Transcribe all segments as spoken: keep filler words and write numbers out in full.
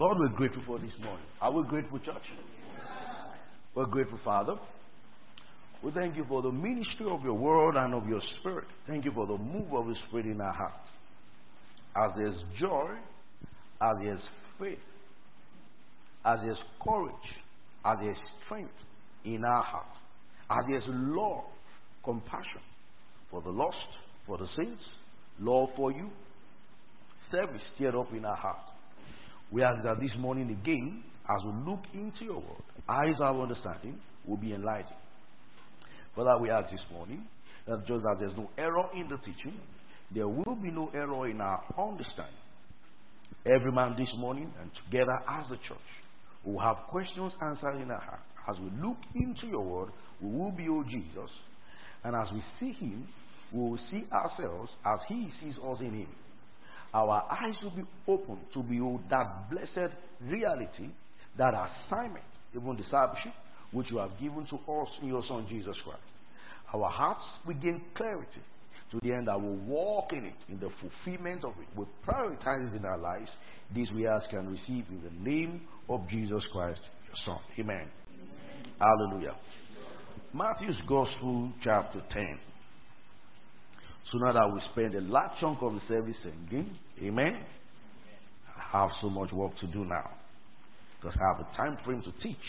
Lord, we're grateful for this morning. Are we grateful, church? We're grateful, Father. We thank you for the ministry of your word and of your spirit. Thank you for the move of the spirit in our hearts. As there's joy, as there's faith, as there's courage, as there's strength in our hearts, as there's love, compassion for the lost, for the saints, love for you, service stirred up in our hearts. We ask that this morning again, as we look into your word, eyes of understanding will be enlightened. Father, we ask this morning that just as there's no error in the teaching, there will be no error in our understanding. Every man this morning and together as the church will have questions answered in our heart. As we look into your word, we will behold Jesus. And as we see him, we will see ourselves as he sees us in him. Our eyes will be open to behold that blessed reality, that assignment, even discipleship, which you have given to us in your Son Jesus Christ. Our hearts will gain clarity to the end that we'll walk in it, in the fulfillment of it. We'll prioritize it in our lives. This we ask and receive in the name of Jesus Christ, your Son. Amen. Amen. Hallelujah. Matthew's Gospel, chapter ten. So now that we spend a large chunk of the service singing, amen, I have so much work to do now because I have a time frame to teach.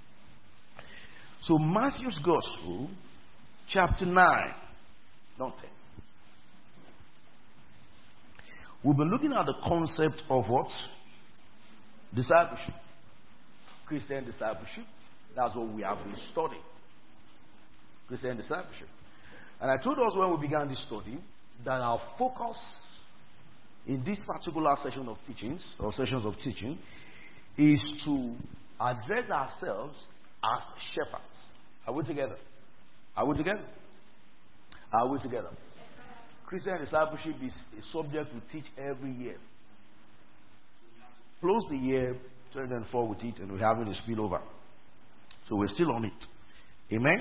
So Matthew's Gospel, chapter nine, not ten. We've been looking at the concept of what? Discipleship. Christian discipleship. That's what we have been studying. Christian discipleship. And I told us when we began this study that our focus in this particular session of teachings, or sessions of teaching, is to address ourselves as shepherds. Are we together? Are we together? Are we together? Christian discipleship is a subject we teach every year. Close the year twenty twenty-four with it, and we're having a spillover. So we're still on it. Amen?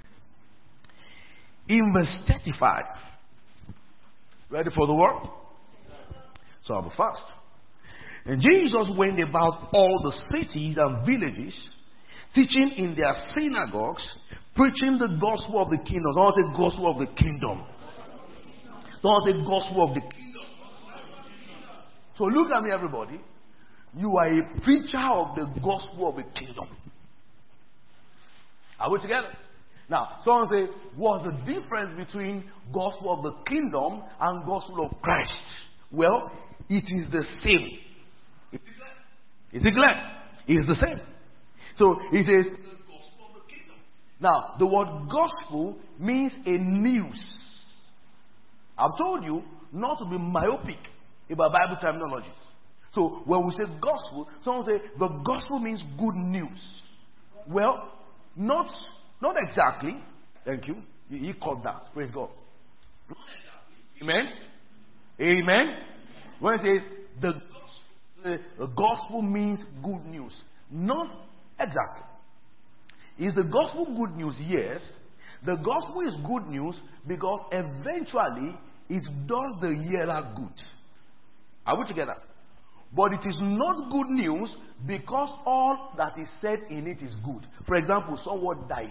In verse thirty-five. Ready for the word? So I'll be fast. And Jesus went about all the cities and villages, teaching in their synagogues, preaching the gospel of the kingdom. Not the gospel of the kingdom. Not the gospel of the kingdom. So look at me, everybody. You are a preacher of the gospel of the kingdom. Are we together? Now, someone say, what's the difference between gospel of the kingdom and gospel of Christ? Well, it is the same. Is it clear? It is the same. So it says the gospel of the kingdom. Now, the word gospel means a news. I've told you not to be myopic about Bible terminologies. So when we say gospel, someone say the gospel means good news. Well, not not exactly. Thank you. He called that. Praise God. Amen. Amen. When it says the gospel, the gospel means good news. Not exactly. Is the gospel good news? Yes. The gospel is good news because eventually it does the hearer good. Are we together? But it is not good news because all that is said in it is good. For example, someone died.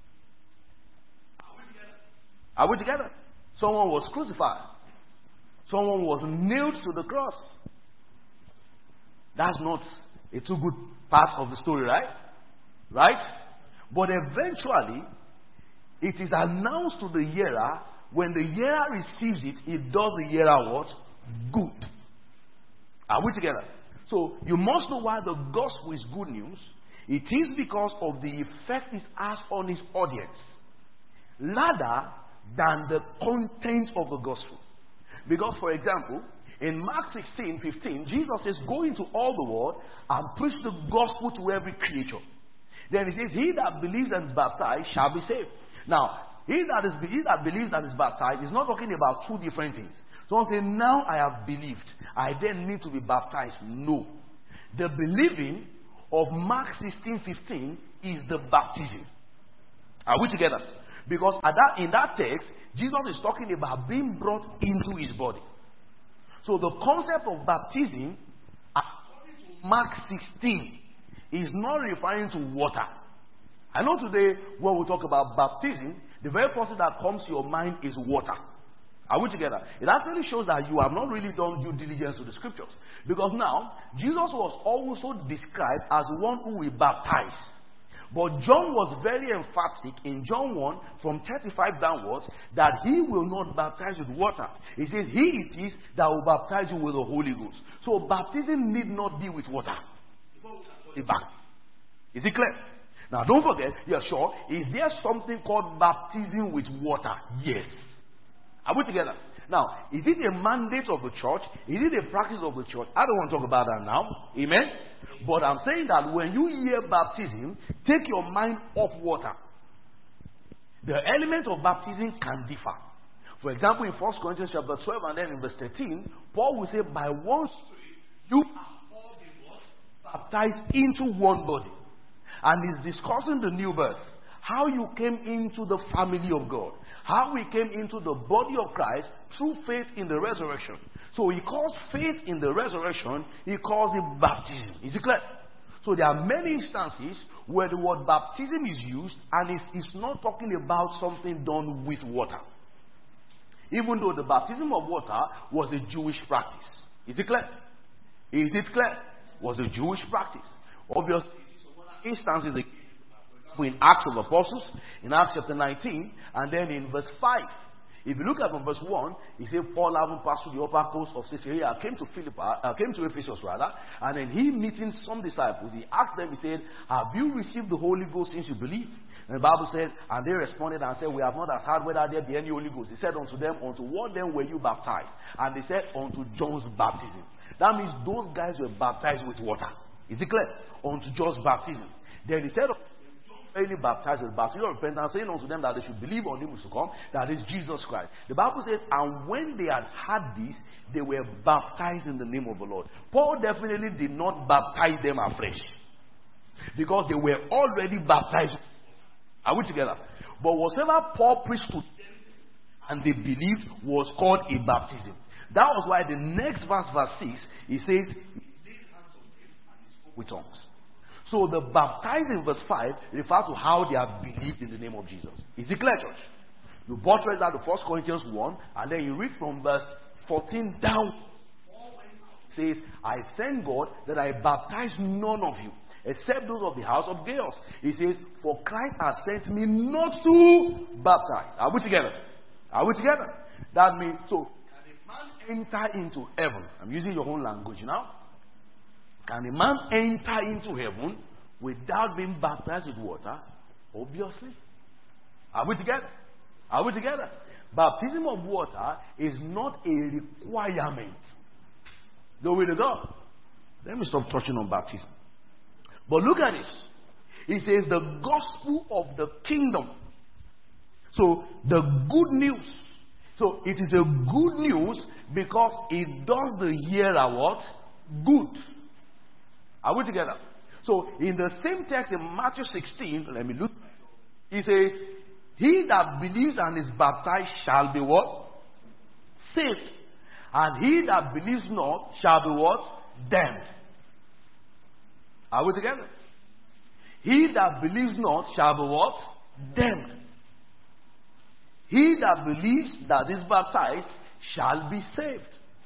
Are we together? Someone was crucified. Someone was nailed to the cross. That's not a too good part of the story, right? Right? But eventually, it is announced to the hearer. When the hearer receives it, it does the hearer what? Good. Are we together? So, you must know why the gospel is good news. It is because of the effect it has on his audience, rather than the content of the gospel. Because, for example, in Mark sixteen fifteen, Jesus says, go into all the world and preach the gospel to every creature. Then he says, he that believes and is baptized shall be saved. Now, he that, is, he that believes and is baptized is not talking about two different things. Someone say, now I have believed, I then need to be baptized. No. The believing of Mark sixteen fifteen is the baptism. Are we together? Because at that, in that text, Jesus is talking about being brought into his body. So the concept of baptism, according to Mark sixteen is not referring to water. I know today when we talk about baptism, the very first thing that comes to your mind is water. Are we together? It actually shows that you have not really done due diligence to the scriptures. Because now, Jesus was also described as one who will baptize. But John was very emphatic in John one from thirty-five downwards that he will not baptize with water. He says he it is that will baptize you with the Holy Ghost. So baptism need not be with water. Is it clear? Now don't forget, yeah sure, is there something called baptism with water? Yes. Are we together? Now, is it a mandate of the church? Is it a practice of the church? I don't want to talk about that now. Amen? But I'm saying that when you hear baptism, take your mind off water. The element of baptism can differ. For example, in First Corinthians chapter twelve and then in verse thirteen, Paul will say, by one Spirit, you are all been baptized into one body. And he's discussing the new birth. How you came into the family of God. How we came into the body of Christ through faith in the resurrection. So he calls faith in the resurrection, he calls it baptism. Is it clear? So there are many instances where the word baptism is used and it's, it's not talking about something done with water. Even though the baptism of water was a Jewish practice. Is it clear? Is it clear? Was a Jewish practice. Obviously, instances in Acts of Apostles, in Acts chapter nineteen, and then in verse five. If you look at from verse one, he said, Paul, having passed through the upper coast of Caesarea, came to Philippi, uh, came to Ephesus rather, and then he meeting some disciples, he asked them, he said, have you received the Holy Ghost since you believe? And the Bible said, and they responded and said, we have not heard whether there be any Holy Ghost. He said unto them, unto what then were you baptized? And they said, unto John's baptism. That means those guys were baptized with water. Is it clear? Unto John's baptism. Then he said, only baptized with baptism of repentance, saying unto them that they should believe on him who is to come, that is Jesus Christ. The Bible says, and when they had heard this, they were baptized in the name of the Lord. Paul definitely did not baptize them afresh, because they were already baptized. Are we together? But whatever Paul preached to them and they believed was called a baptism. That was why the next verse, verse six, he says, with tongues. So the baptized in verse five refers to how they have believed in the name of Jesus. Is it clear, church? You buttress that to First Corinthians one, and then you read from verse fourteen down. It says, I thank God that I baptized none of you, except those of the house of Gaius. He says, for Christ has sent me not to baptize. Are we together? Are we together? That means, so, can a man enter into heaven? I'm using your own language now. Can a man enter into heaven without being baptized with water? Obviously. Are we together? Are we together? Baptism of water is not a requirement. Glory to God. Let me stop touching on baptism. But look at this. It says the gospel of the kingdom. So the good news. So it is a good news because it does the hearer what? Good. Are we together? So in the same text in Matthew sixteen, let me look. He says, he that believes and is baptized shall be what? Saved. And he that believes not shall be what? Damned. Are we together? He that believes not shall be what? Damned. He that believes that is baptized shall be saved.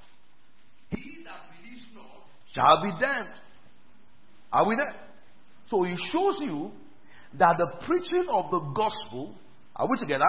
He that believes not shall be damned. Are we there? So it shows you that the preaching of the gospel, are we together,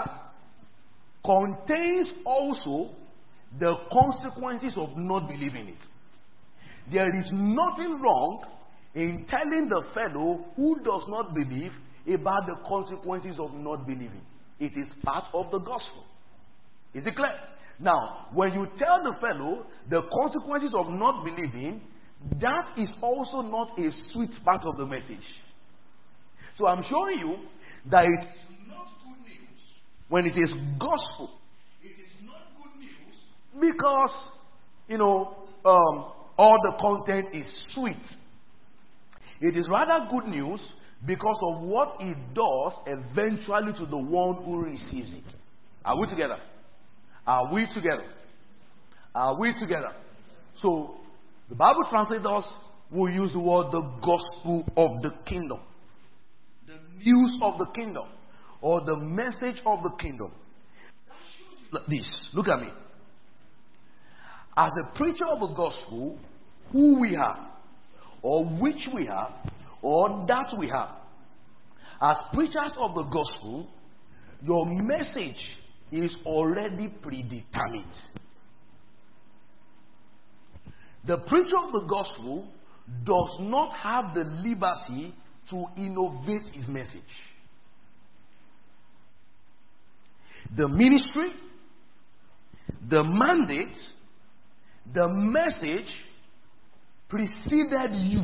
contains also the consequences of not believing it. There is nothing wrong in telling the fellow who does not believe about the consequences of not believing. It is part of the gospel. Is it clear? Now, when you tell the fellow the consequences of not believing, that is also not a sweet part of the message. So I'm showing you that it is not good news when it is gospel. It is not good news because, you know, um, all the content is sweet. It is rather good news because of what it does eventually to the one who receives it. Are we together? Are we together? Are we together? So, the Bible translates us we use the word the gospel of the kingdom. The news of the kingdom. Or the message of the kingdom. Like this. Look at me. As a preacher of the gospel, who we are, or which we are, or that we are. As preachers of the gospel, your message is already predetermined. The preacher of the gospel does not have the liberty to innovate his message. The ministry, the mandate, the message preceded you.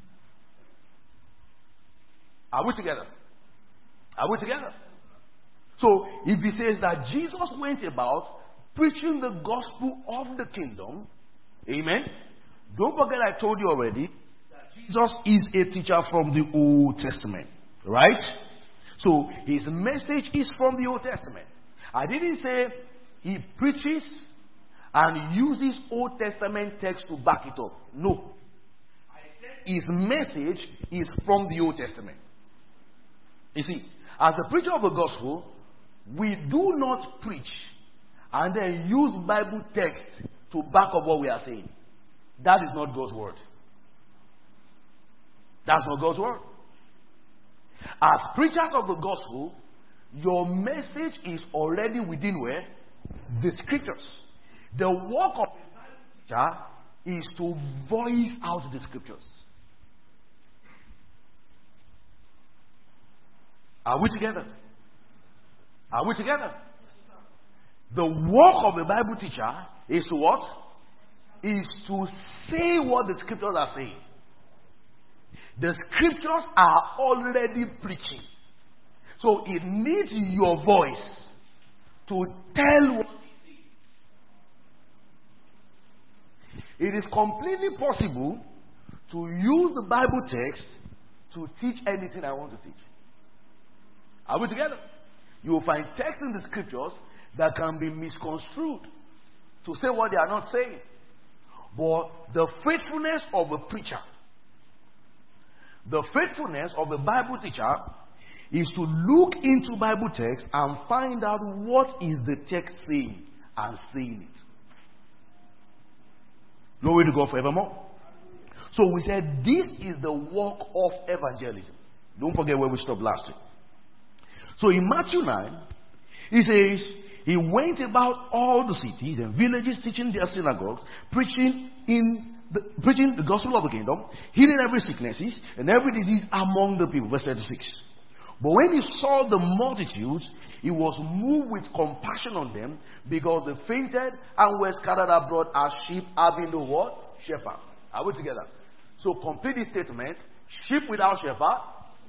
Are we together? Are we together? So, if he says that Jesus went about preaching the gospel of the kingdom, amen? Don't forget I told you already that Jesus is a teacher from the Old Testament. Right? So, his message is from the Old Testament. I didn't say he preaches and uses Old Testament text to back it up. No. I said his message is from the Old Testament. You see, as a preacher of the gospel, we do not preach and then use Bible text to back up what we are saying. That is not God's word. That's not God's word. As preachers of the gospel, your message is already within where? The scriptures. The work of the Bible teacher is to voice out the scriptures. Are we together? Are we together? The work of the Bible teacher is to what? Is to say what the scriptures are saying. The scriptures are already preaching. So it needs your voice to tell what it is. It is completely possible to use the Bible text to teach anything I want to teach. Are we together? You will find text in the scriptures that can be misconstrued to say what they are not saying. But the faithfulness of a preacher, the faithfulness of a Bible teacher is to look into Bible text and find out what is the text saying and saying it. Glory to God forevermore. So we said this is the work of evangelism. Don't forget where we stopped last week. So in Matthew nine, he says, he went about all the cities and villages, teaching their synagogues, preaching in the, preaching the gospel of the kingdom, healing every sickness and every disease among the people. Verse thirty-six. But when he saw the multitudes, he was moved with compassion on them, because they fainted and were scattered abroad as sheep having the what? Shepherd. Are we together? So complete this statement. Sheep without shepherd.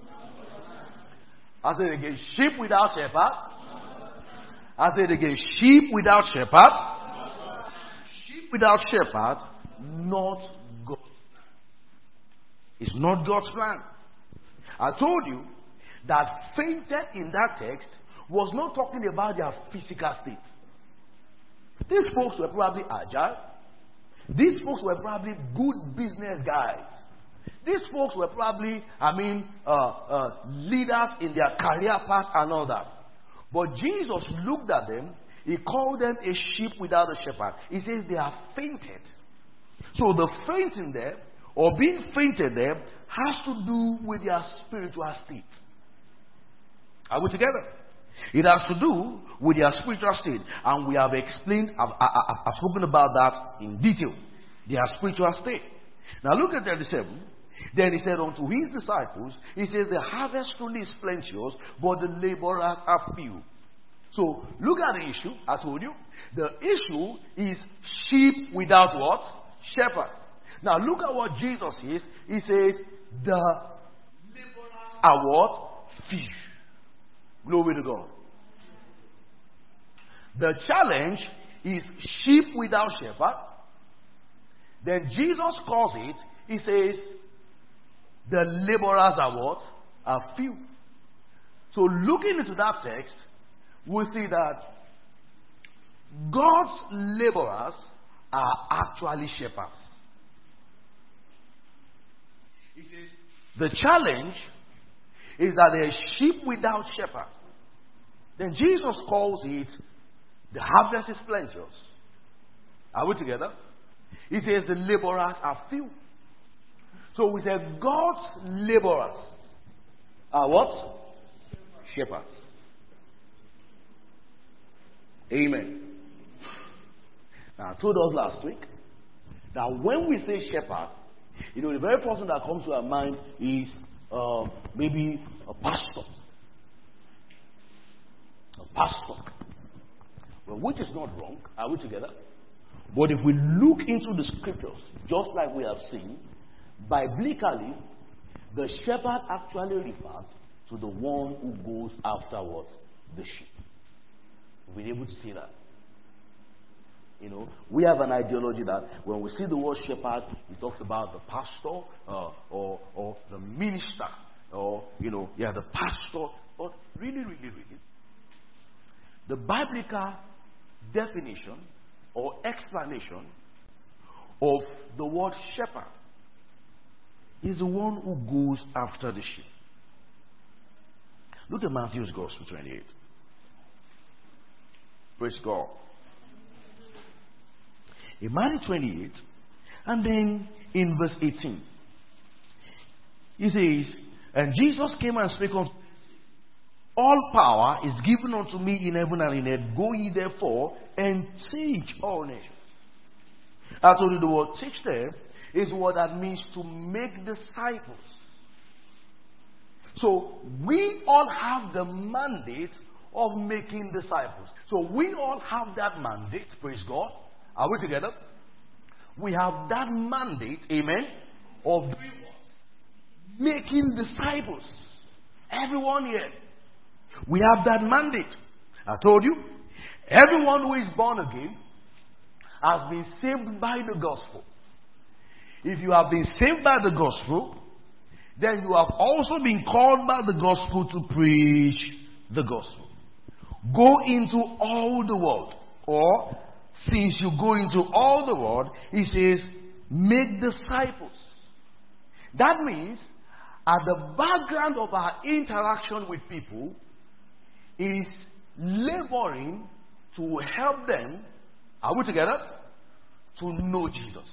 I say it again. Sheep without shepherd. I say it again. Sheep without shepherd. Sheep without shepherd. Not God. It's not God's plan. I told you that fainted in that text was not talking about their physical state. These folks were probably agile. These folks were probably good business guys. These folks were probably, I mean, uh, uh, leaders in their career path and all that. But Jesus looked at them. He called them a sheep without a shepherd. He says they are fainted. So the fainting there, or being fainted there, has to do with their spiritual state. Are we together? It has to do with their spiritual state. And we have explained, I've, I've, I've spoken about that in detail. Their spiritual state. Now look at thirty-seven. Then he said unto his disciples, he says, the harvest truly is plenteous, but the laborers are few. So look at the issue. I told you. The issue is sheep without what? Shepherd. Now look at what Jesus says. He says, the laborers are what? Few. Glory to God. The challenge is sheep without shepherd. Then Jesus calls it, he says, the laborers are what? Are few. So looking into that text, we see that God's laborers are actually shepherds. He says, the challenge is that there is sheep without shepherd. Then Jesus calls it, the harvest is plenteous. Are we together? He says the laborers are few. So we say God's laborers are what? Shepherds. Amen. Now I told us last week that when we say shepherd, you know, the very person that comes to our mind is uh, maybe a pastor. A pastor. Well, which is not wrong. Are we together? But if we look into the scriptures, just like we have seen, biblically, the shepherd actually refers to the one who goes afterwards, the sheep. We're able to see that. You know, we have an ideology that when we see the word shepherd, it talks about the pastor uh, or or the minister or, you know, yeah, the pastor. But really, really, really, the biblical definition or explanation of the word shepherd is the one who goes after the sheep. Look at Matthew's Gospel twenty-eight. Praise God. In Matthew twenty-eight, and then in verse eighteen, he says, and Jesus came and spake unto them, all power is given unto me in heaven and in earth. Go ye therefore and teach all nations. I told you the word teach there is what that means to make disciples. So we all have the mandate of making disciples. So we all have that mandate, praise God. Are we together? We have that mandate, amen, of making disciples. Everyone here. We have that mandate. I told you, everyone who is born again has been saved by the gospel. If you have been saved by the gospel, then you have also been called by the gospel to preach the gospel. Go into all the world. Or, since you go into all the world, he says, make disciples. That means, at the background of our interaction with people, is laboring to help them, are we together? To know Jesus.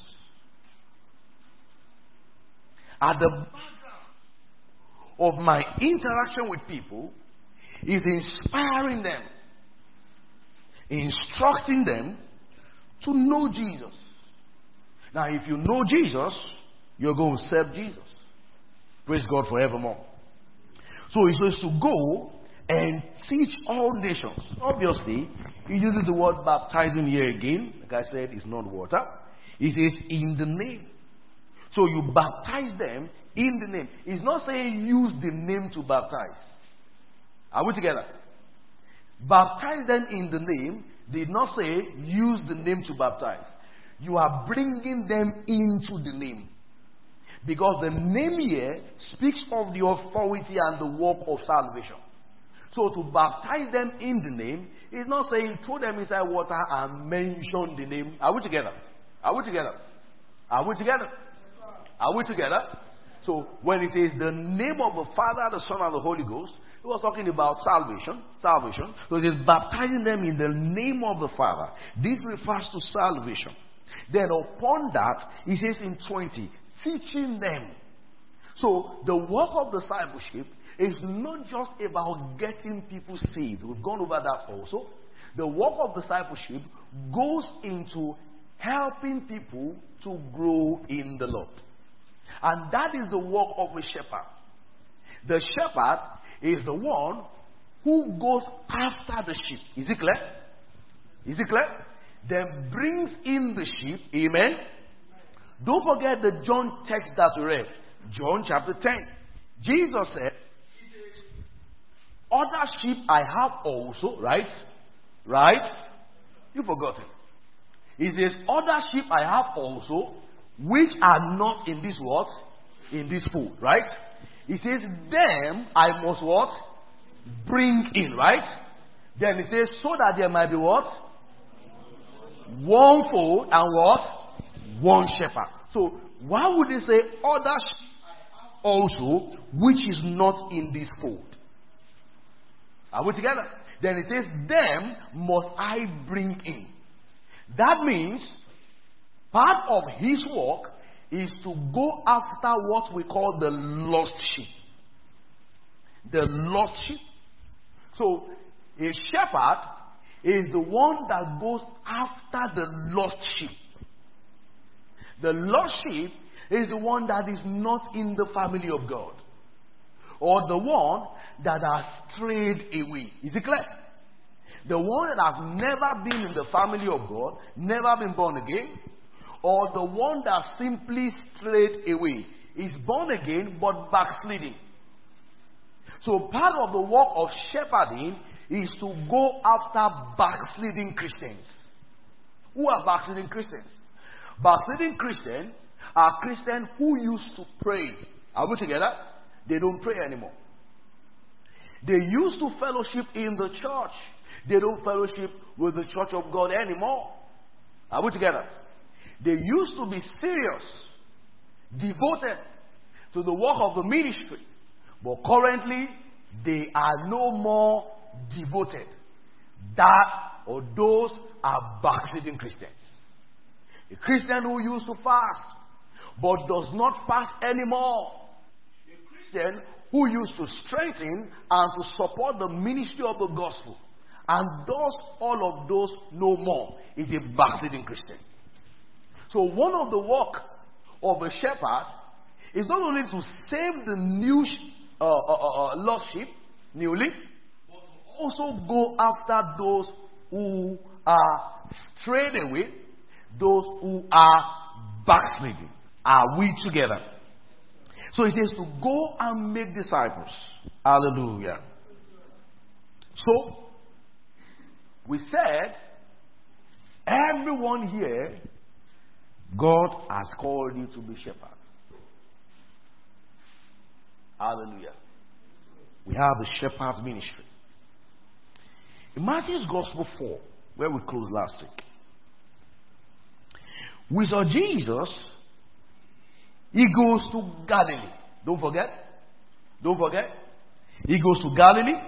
At the background of my interaction with people is inspiring them, instructing them to know Jesus. Now, if you know Jesus, you're going to serve Jesus. Praise God forevermore. So he says to go and teach all nations. Obviously, he uses the word baptizing here again. Like I said, it's not water. He says in the name. So you baptize them in the name. He's not saying use the name to baptize. Are we together? Baptize them in the name did not say use the name to baptize. You are bringing them into the name. Because the name here speaks of the authority and the work of salvation. So to baptize them in the name is not saying throw them inside water and mention the name. Are we together? Are we together? Are we together? Are we together? So when it says the name of the Father, the Son, and the Holy Ghost, it was talking about salvation. Salvation. So it is baptizing them in the name of the Father. This refers to salvation. Then upon that, he says in twenty, teaching them. So the work of discipleship is not just about getting people saved. We've gone over that also. The work of discipleship goes into helping people to grow in the Lord. And that is the work of a shepherd. The shepherd is the one who goes after the sheep. Is it clear? Is it clear? Then brings in the sheep. Amen. Don't forget the John text that we read. John chapter ten. Jesus said, other sheep I have also, right? Right? You forgot it. He says, other sheep I have also, which are not in this what? In this fold, right? He says, them I must what? Bring in, right? Then he says, so that there might be what? One fold and what? One shepherd. So, why would he say, other sheep I also which is not in this fold. Are we together? Then it says, them must I bring in. That means part of his work is to go after what we call the lost sheep. The lost sheep. So a shepherd is the one that goes after the lost sheep. The lost sheep is the one that is not in the family of God, or the one that has strayed away. Is it clear? The one that has never been in the family of God, never been born again, or the one that simply strayed away, is born again but backsliding. So part of the work of shepherding is to go after backsliding Christians. Who are backsliding Christians? Backsliding Christians are Christians who used to pray. Are we together? They don't pray anymore. They used to fellowship in the church. They don't fellowship with the church of God anymore. Are we together? They used to be serious, devoted to the work of the ministry. But currently, they are no more devoted. That or those are backsliding Christians. A Christian who used to fast but does not fast anymore. A Christian who used to strengthen and to support the ministry of the gospel and does all of those no more is a backsliding Christian. So one of the work of a shepherd is not only to save the new uh, uh, uh, lost sheep newly, but to also go after those who are strayed away, those who are backsliding. Are we together? So it says to go and make disciples. Hallelujah. So, we said, everyone here, God has called you to be shepherd. Hallelujah. We have the shepherd's ministry. In Matthew's Gospel four, where we closed last week, we saw Jesus. He goes to Galilee. Don't forget. Don't forget. He goes to Galilee.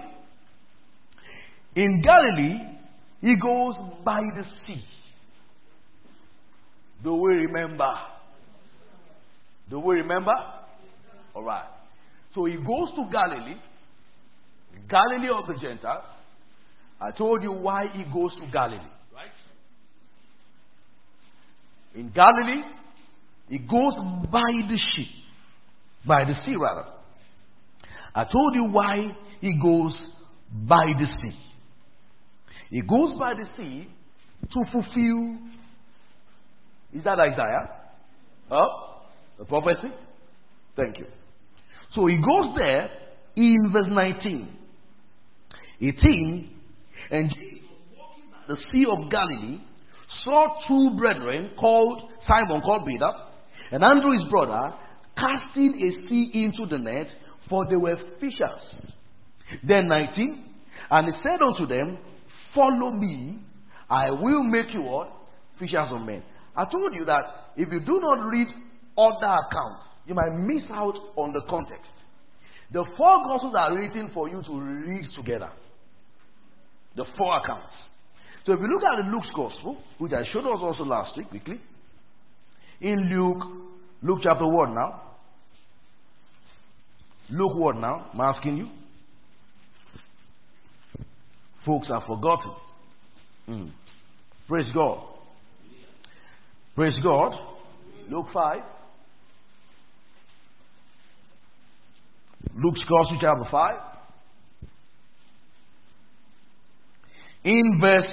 In Galilee, he goes by the sea. Do we remember? Do we remember? All right. So he goes to Galilee, Galilee of the Gentiles. I told you why he goes to Galilee, right? In Galilee, he goes by the sea, by the sea rather. I told you why he goes by the sea. He goes by the sea to fulfill. Is that Isaiah? Oh, the prophecy? Thank you. So he goes there in verse nineteen. eighteen, and Jesus, walking by the Sea of Galilee, saw two brethren called Simon, called Peter, and Andrew his brother, casting a sea into the net, for they were fishers. Then nineteen, and he said unto them, follow me, I will make you what? Fishers of men. I told you that if you do not read other accounts, you might miss out on the context. The four Gospels are written for you to read together. The four accounts. So if you look at the Luke's Gospel, which I showed us also last week, quickly. In Luke, Luke chapter one now. Luke one now, I'm asking you. Folks have forgotten. Mm. Praise God. Praise God. Luke five. Luke's Gospel chapter five. In verse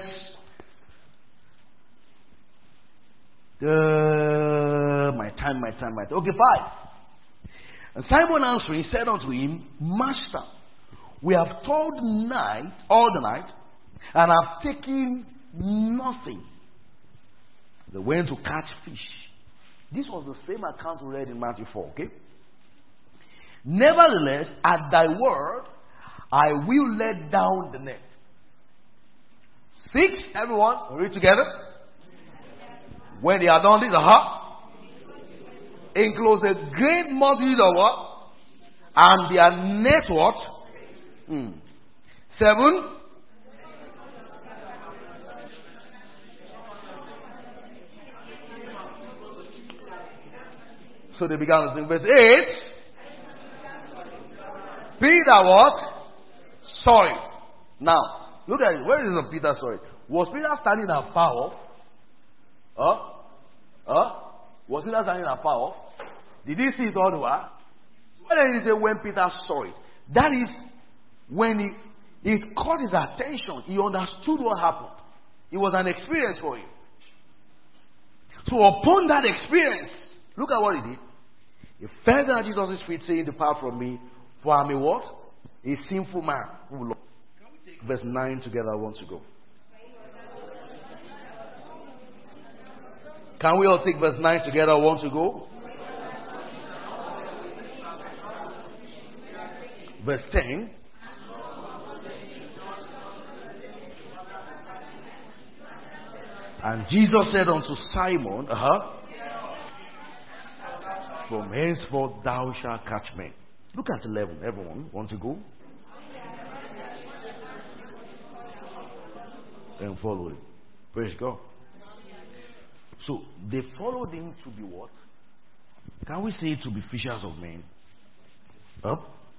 uh, my time, my time, my time. Okay, five. And Simon answering said unto him, Master, we have toiled night, all the night, and have taken nothing. They went to catch fish. This was the same account we read in Matthew four, okay? Nevertheless, at thy word, I will let down the net. Six, everyone, read together. When they are done this, aha. Uh-huh, enclose a great multitude of what? And their net what? Mm. Seven. So they began to sing. Verse eight. Peter what? Saw it. Now, look at it. Where is it Peter saw it? Was Peter standing afar off? Huh? Huh? Was Peter standing afar off? Did he see it all the while? Why did he say when Peter saw it? That is when he, it caught his attention. He understood what happened. It was an experience for him. So upon that experience, look at what he did. He fell down at Jesus' feet saying, "Depart from me, for I'm a what? A sinful man." Can we take verse nine together? I want to go. Can we all take verse nine together? I want to go. Verse ten. And Jesus said unto Simon, uh-huh, "From henceforth thou shalt catch men." Look at eleven. Everyone want to go? And follow him. Praise God. So they followed him to be what? Can we say to be fishers of men? Huh?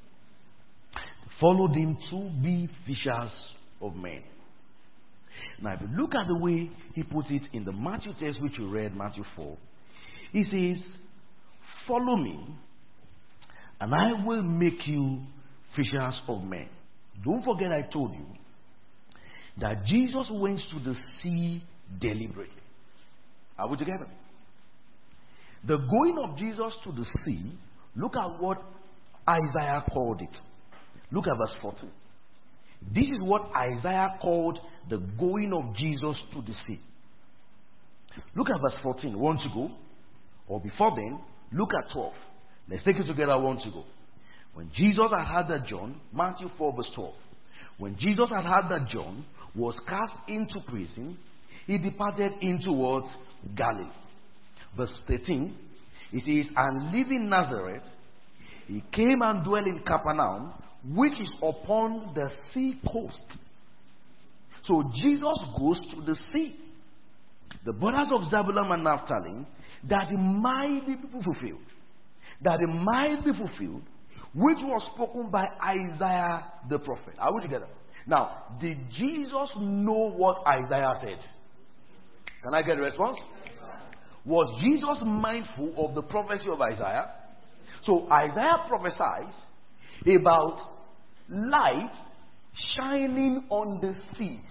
Followed him to be fishers of men. Now, if you look at the way he puts it in the Matthew text which you read, Matthew four, he says, "Follow me, and I will make you fishers of men." Don't forget I told you that Jesus went to the sea deliberately. Are we together? The going of Jesus to the sea, look at what Isaiah called it. Look at verse fourteen. This is what Isaiah called the going of Jesus to the sea. Look at verse fourteen. Want to go? Or before then, look at twelve. Let's take it together. Want to go? When Jesus had heard that John, Matthew four verse twelve. When Jesus had heard that John was cast into prison, he departed into what? Galilee. Verse thirteen. It says, "And leaving Nazareth, he came and dwelt in Capernaum, which is upon the sea coast." So Jesus goes to the sea, the borders of Zebulun and Naphtali, that it might be fulfilled. That it might be fulfilled, which was spoken by Isaiah the prophet. Are we together? Now, did Jesus know what Isaiah said? Can I get a response? Was Jesus mindful of the prophecy of Isaiah? So Isaiah prophesies about light shining on the seas.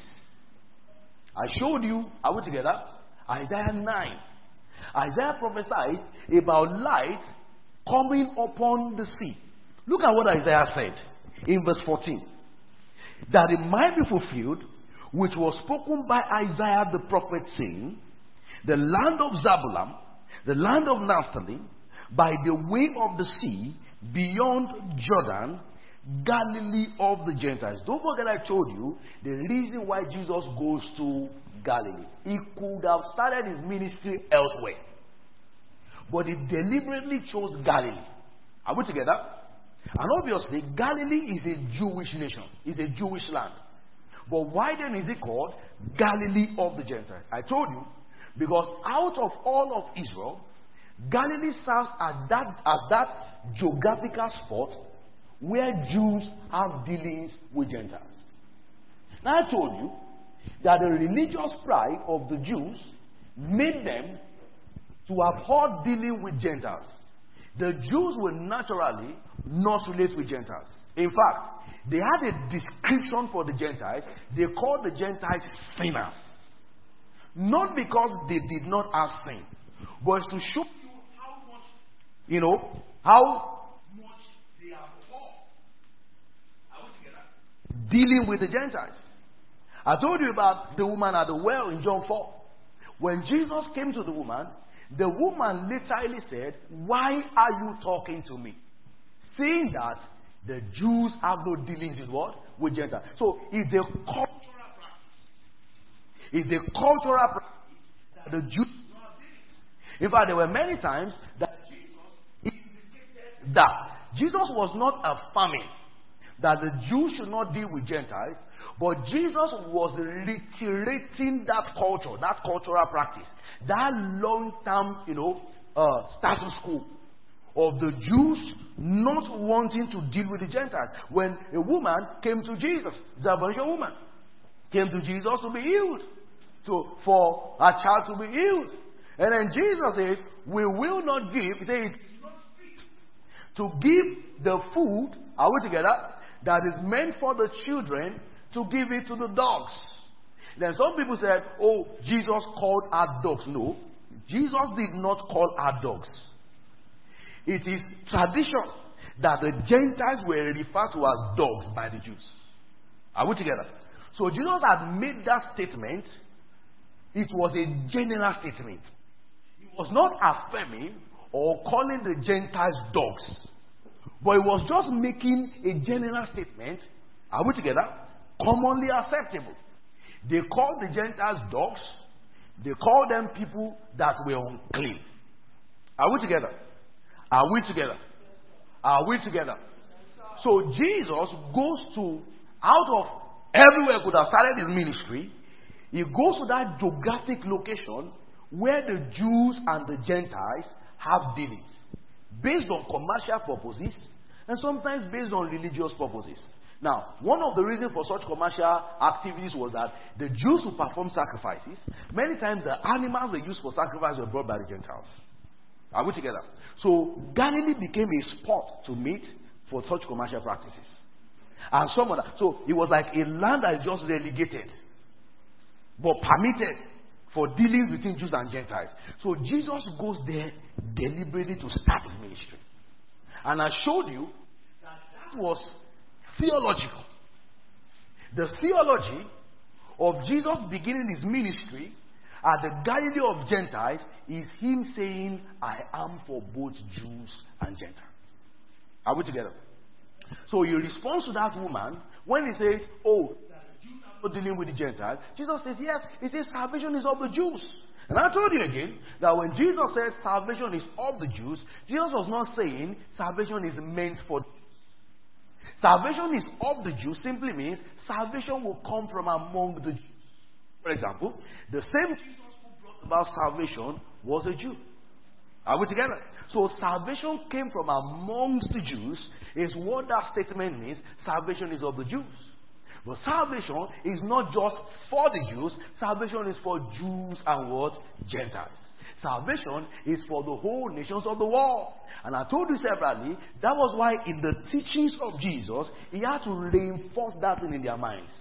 I showed you, are we together? Isaiah nine. Isaiah prophesies about light coming upon the sea. Look at what Isaiah said in verse fourteen. That it might be fulfilled, which was spoken by Isaiah the prophet, saying, "The land of Zebulun, the land of Naphtali, by the way of the sea, beyond Jordan, Galilee of the Gentiles." Don't forget I told you the reason why Jesus goes to Galilee. He could have started his ministry elsewhere, but he deliberately chose Galilee. Are we together? And obviously, Galilee is a Jewish nation. It's a Jewish land. But why then is it called Galilee of the Gentiles? I told you, because out of all of Israel, Galilee serves as that, as that geographical spot where Jews have dealings with Gentiles. Now I told you that the religious pride of the Jews made them to abhor dealing with Gentiles. The Jews will naturally not relate with Gentiles. In fact, they had a description for the Gentiles. They called the Gentiles sinners. Not because they did not have sin, but it's to show you how much, you know, how much they are poor. Are we together? Dealing with the Gentiles. I told you about the woman at the well in John four. When Jesus came to the woman, the woman literally said, "Why are you talking to me?" Saying that the Jews have no dealings with what? With Gentiles. So it's a cultural practice. It's a cultural practice that the Jews do not deal. In fact, there were many times that Jesus indicated that Jesus was not affirming that the Jews should not deal with Gentiles, but Jesus was reiterating that culture, that cultural practice, that long-term, you know, uh, status quo of the Jews not wanting to deal with the Gentiles. When a woman came to Jesus, the virgin woman came to Jesus to be healed, to for a child to be healed, and then Jesus says, "We will not give." He says, to give the food, are we together, that is meant for the children, to give it to the dogs. Then some people said, oh, Jesus called our dogs. No, Jesus did not call our dogs. It is tradition that the Gentiles were referred to as dogs by the Jews. Are we together? So Jesus had made that statement. It was a general statement. He was not affirming or calling the Gentiles dogs. But he was just making a general statement. Are we together? Commonly acceptable. They called the Gentiles dogs. They called them people that were unclean. Are we together? Are we together? Are we together? So Jesus goes to, out of everywhere could have started his ministry, he goes to that geographic location where the Jews and the Gentiles have dealings, based on commercial purposes and sometimes based on religious purposes. Now, one of the reasons for such commercial activities was that the Jews who performed sacrifices, many times the animals they used for sacrifice were brought by the Gentiles. Are we together? So Galilee became a spot to meet for such commercial practices. And some of that. So it was like a land that is just relegated, but permitted for dealings between Jews and Gentiles. So Jesus goes there deliberately to start his ministry. And I showed you that that was theological. The theology of Jesus beginning his ministry at the Galilee of Gentiles is him saying, I am for both Jews and Gentiles. Are we together? So he responds to that woman when he says, oh, the Jews are not dealing with the Gentiles. Jesus says, yes, he says salvation is of the Jews. And I told you again that when Jesus says salvation is of the Jews, Jesus was not saying salvation is meant for Jews. Salvation is of the Jews simply means salvation will come from among the Jews. For example, the same Jesus who brought about salvation was a Jew. Are we together? So salvation came from amongst the Jews is what that statement means. Salvation is of the Jews. But salvation is not just for the Jews. Salvation is for Jews and what? Gentiles. Salvation is for the whole nations of the world. And I told you severally, that was why in the teachings of Jesus, he had to reinforce that thing in their minds.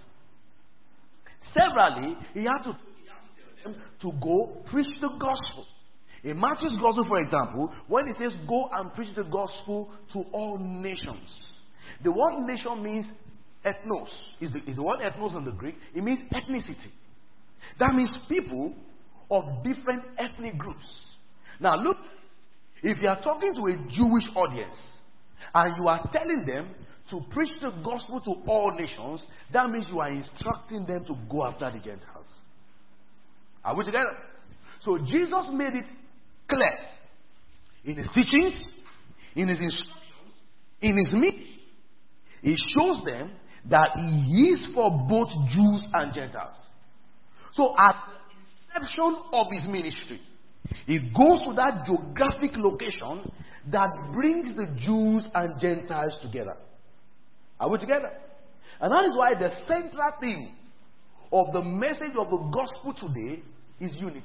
Severally, he had to tell them to go preach the gospel. In Matthew's gospel, for example, when it says go and preach the gospel to all nations, the word nation means ethnos. Is the, is the word ethnos in the Greek? It means ethnicity. That means people of different ethnic groups. Now look, if you are talking to a Jewish audience and you are telling them to preach the gospel to all nations, that means you are instructing them to go after the Gentiles. Are we together? So Jesus made it clear in his teachings, in his instructions, in his meeting. He shows them that he is for both Jews and Gentiles. So at the inception of his ministry, he goes to that geographic location that brings the Jews and Gentiles together. Are we together? And that is why the central theme of the message of the gospel today is unity.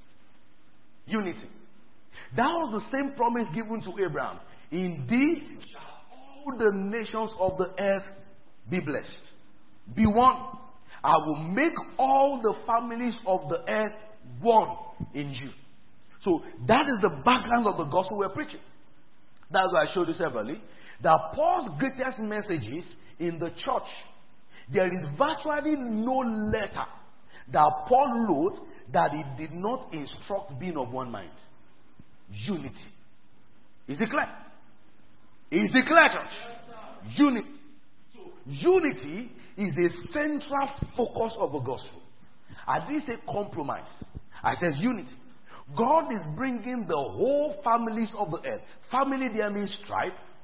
Unity. That was the same promise given to Abraham. Indeed, shall all the nations of the earth be blessed. Be one. I will make all the families of the earth one in you. So that is the background of the gospel we're preaching. That's why I showed you severally that Paul's greatest messages in the church, there is virtually no letter that Paul wrote that he did not instruct being of one mind. Unity. Is it clear? Is it clear, church? Unity. So unity is a central focus of the gospel. I didn't say compromise. I said unity. God is bringing the whole families of the earth. Family there means tribe.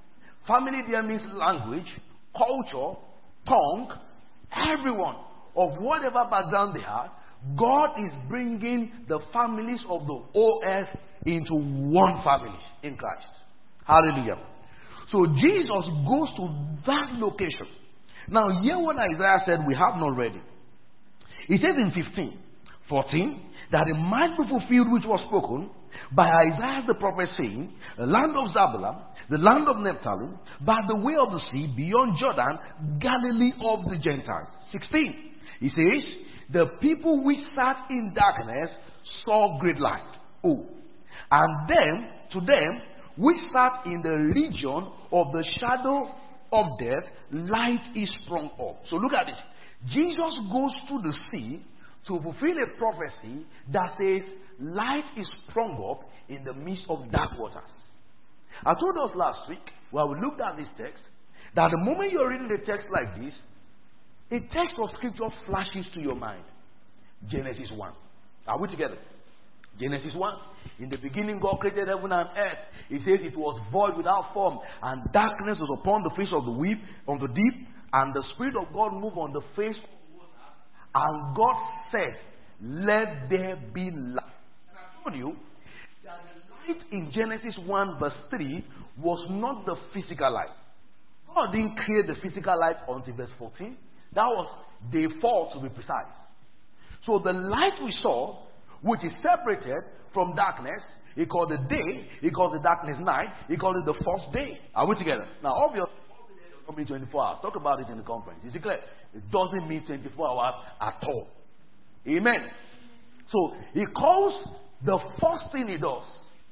Family there means language, culture, tongue, everyone of whatever background they are. God is bringing the families of the whole earth into one family in Christ. Hallelujah. So Jesus goes to that location. Now, hear what Isaiah said we have not read it. It says in fifteen, fourteen, that it might be fulfilled which was spoken by Isaiah the prophet, saying, the land of Zabulon, the land of Naphtali, by the way of the sea, beyond Jordan, Galilee of the Gentiles. sixteen, he says, the people which sat in darkness saw great light. Oh, and them, to them, which sat in the region of the shadow of death, light is sprung up. So look at this. Jesus goes to the sea to fulfill a prophecy that says light is sprung up in the midst of dark waters. I told us last week, while we looked at this text, that the moment you're reading the text like this, a text of scripture flashes to your mind. Genesis one. Are we together? Genesis one. In the beginning, God created heaven and earth. It says it was void without form, and darkness was upon the face of the deep, on the deep, and the Spirit of God moved on the face of the water. And God said, "Let there be light." And I told you that the light in Genesis one verse three was not the physical light. God didn't create the physical light until verse fourteen. That was day four, to be precise. So the light we saw, which is separated from darkness, he called the day, he called the darkness night, he called it the first day. Are we together? Now, obviously, it doesn't mean twenty-four hours. Talk about it in the conference. Is it clear? It doesn't mean twenty-four hours at all. Amen. So, he calls the first thing he does,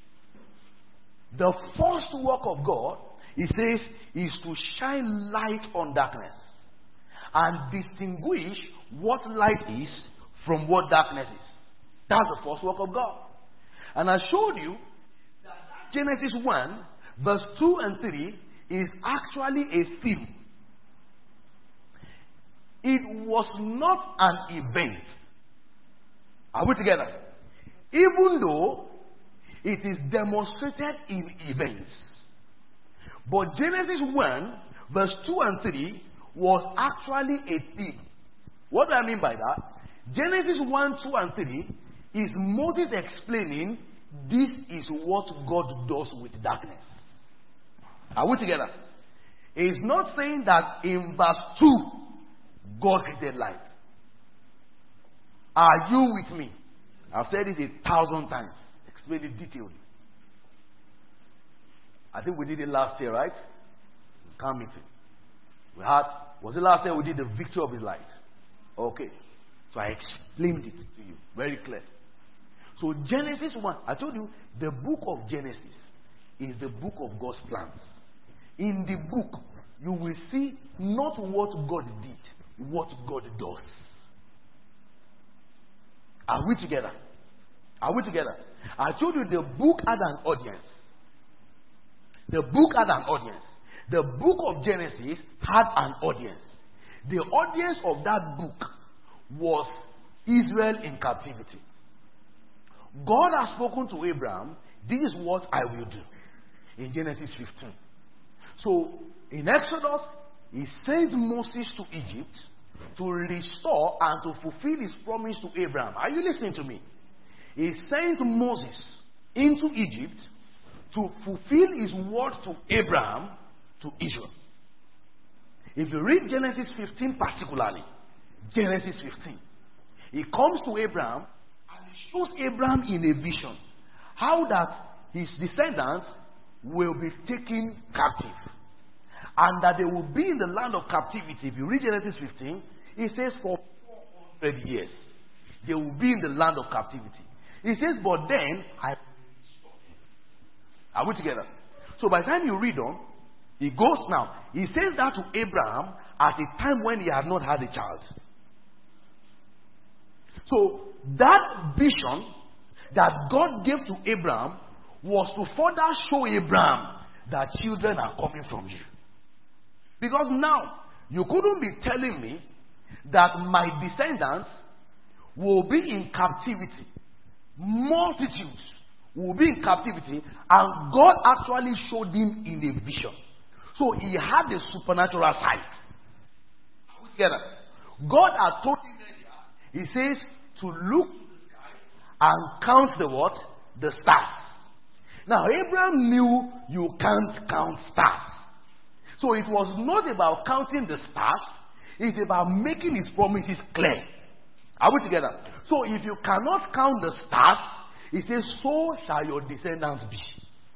the first work of God, he says, is to shine light on darkness and distinguish what light is from what darkness is. That's the first work of God. And I showed you that Genesis one, verse two and three is actually a theme. It was not an event. Are we together? Even though it is demonstrated in events. But Genesis one, verse two and three was actually a theme. What do I mean by that? Genesis one, two and three is Moses explaining this is what God does with darkness. Are we together? It's not saying that in verse two, God created light. Are you with me? I've said it a thousand times. Explain it detailedly. I think we did it last year, right? Camp meeting. We had, was it last year we did the victory of his light? Okay. So I explained it to you very clear. So Genesis one, I told you, the book of Genesis is the book of God's plans. In the book, you will see not what God did, what God does. Are we together? Are we together? I told you the book had an audience. The book had an audience. The book of Genesis had an audience. The audience of that book was Israel in captivity. God has spoken to Abraham, this is what I will do. In Genesis fifteen. So, in Exodus, he sends Moses to Egypt to restore and to fulfill his promise to Abraham. Are you listening to me? He sends Moses into Egypt to fulfill his word to Abraham, to Israel. If you read Genesis fifteen particularly, Genesis fifteen, he comes to Abraham and he shows Abraham in a vision how that his descendants will be taken captive and that they will be in the land of captivity. If you read Genesis fifteen, it says for four hundred years they will be in the land of captivity. It says, but then I. Are we together? So by the time you read on, he goes now. He says that to Abraham at a time when he had not had a child. So that vision that God gave to Abraham was to further show Abraham that children are coming from you. Because now, you couldn't be telling me that my descendants will be in captivity. Multitudes will be in captivity, and God actually showed him in a vision. So he had a supernatural sight. Together. God had told him, he says, to look to the sky and count the what? The stars. Now, Abraham knew you can't count stars. So it was not about counting the stars. It's about making his promises clear. Are we together? So if you cannot count the stars, he says, so shall your descendants be.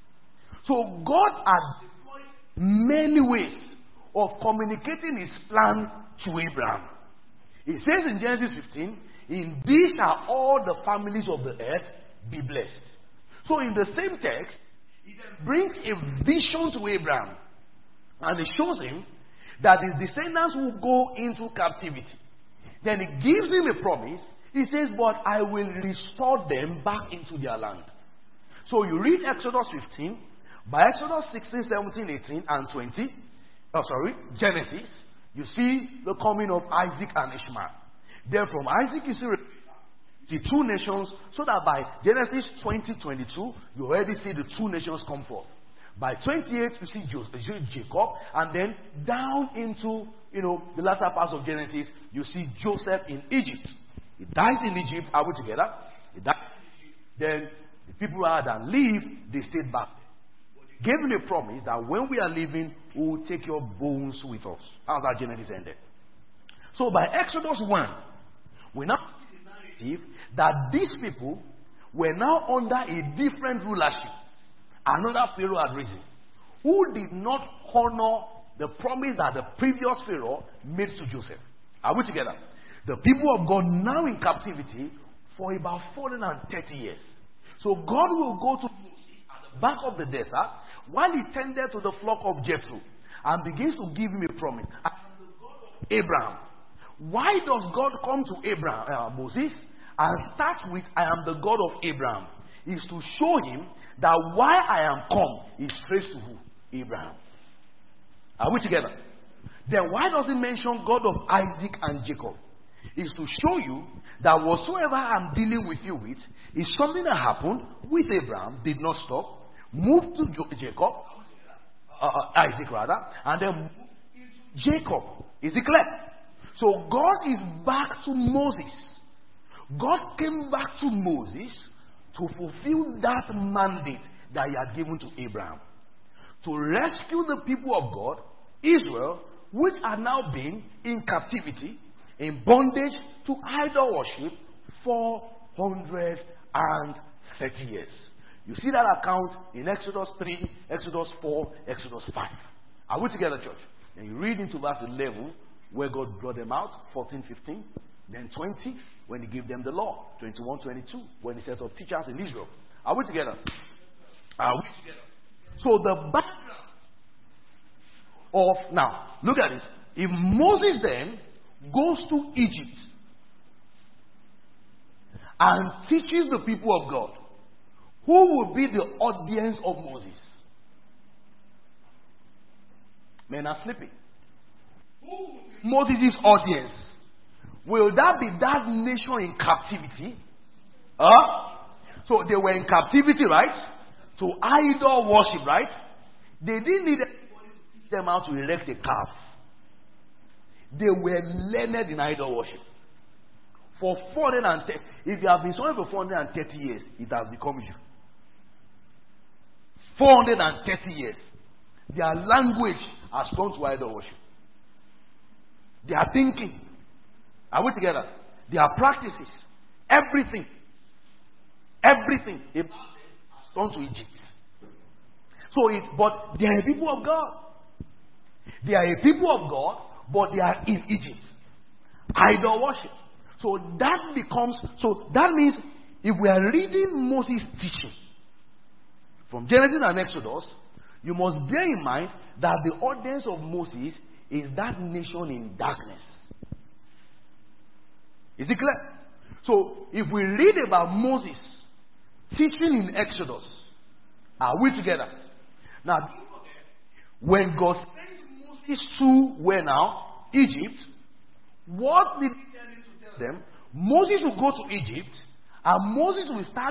So God had deployed many ways of communicating his plan to Abraham. He says in Genesis fifteen, in these shall all the families of the earth be blessed. So in the same text, he then brings a vision to Abraham. And he shows him that his descendants will go into captivity. Then he gives him a promise. He says, but I will restore them back into their land. So you read Exodus fifteen. By Exodus sixteen, seventeen, eighteen, and twenty, oh sorry, Genesis, you see the coming of Isaac and Ishmael. Then from Isaac you see the two nations, so that by Genesis twenty, twenty-two, you already see the two nations come forth. By twenty-eight, you see Jacob, and then down into, you know, the latter parts of Genesis, you see Joseph in Egypt. He died in Egypt. Are we together? He died in Egypt. Then the people who had to leave, they stayed back. Gave him a promise that when we are leaving, we will take your bones with us. How's that Genesis ended? So by Exodus one, we now see the narrative that these people were now under a different rulership. Another Pharaoh had risen, who did not honor the promise that the previous Pharaoh made to Joseph. Are we together? The people of God now in captivity for about four hundred thirty years. So God will go to Moses at the back of the desert while he tended to the flock of Jethro and begins to give him a promise. I am the God of Abraham. Why does God come to Abraham, uh, Moses, and start with I am the God of Abraham? Is to show him that why I am come is traced to who? Abraham. Are we together? Then why does he mention God of Isaac and Jacob? Is to show you that whatsoever I'm dealing with you with is something that happened with Abraham, did not stop, moved to Jacob, uh, uh, Isaac rather, and then moved into Jacob. Is it clear? So God is back to Moses. God came back to Moses to fulfill that mandate that he had given to Abraham. To rescue the people of God, Israel, which are now being in captivity, in bondage to idol worship, four hundred thirty years. You see that account in Exodus three, Exodus four, Exodus five. Are we together, church? And you read into verse eleven, where God brought them out, fourteen, fifteen, then twenty, when he gave them the law, twenty-one, twenty-two, when he set up teachers in Israel. Are we together? Are we together? So the background of, now, look at this. If Moses then goes to Egypt and teaches the people of God, who will be the audience of Moses? Men are sleeping. Who will be Moses' audience? Will that be that nation in captivity? Huh? So they were in captivity, right? To idol worship, right? They didn't need anybody to teach them how to erect a calf. They were learned in idol worship. For four hundred thirty, if you have been somewhere for four hundred thirty years, it has become you. four hundred thirty years. Their language has gone to idol worship. Their thinking. Are we together? Their practices. Everything. Everything has gone to Egypt. So it, but they are a people of God. They are a people of God, but they are in Egypt. Idol worship. So that becomes, so that means if we are reading Moses' teaching from Genesis and Exodus, you must bear in mind that the audience of Moses is that nation in darkness. Is it clear? So if we read about Moses teaching in Exodus, are we together? Now, when God sent Moses to where now? Egypt. What did he tell him to tell them? Moses will go to Egypt and Moses will start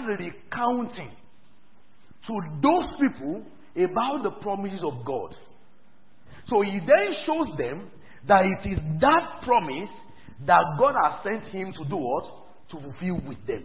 recounting to those people about the promises of God. So he then shows them that it is that promise that God has sent him to do what? To fulfill with them.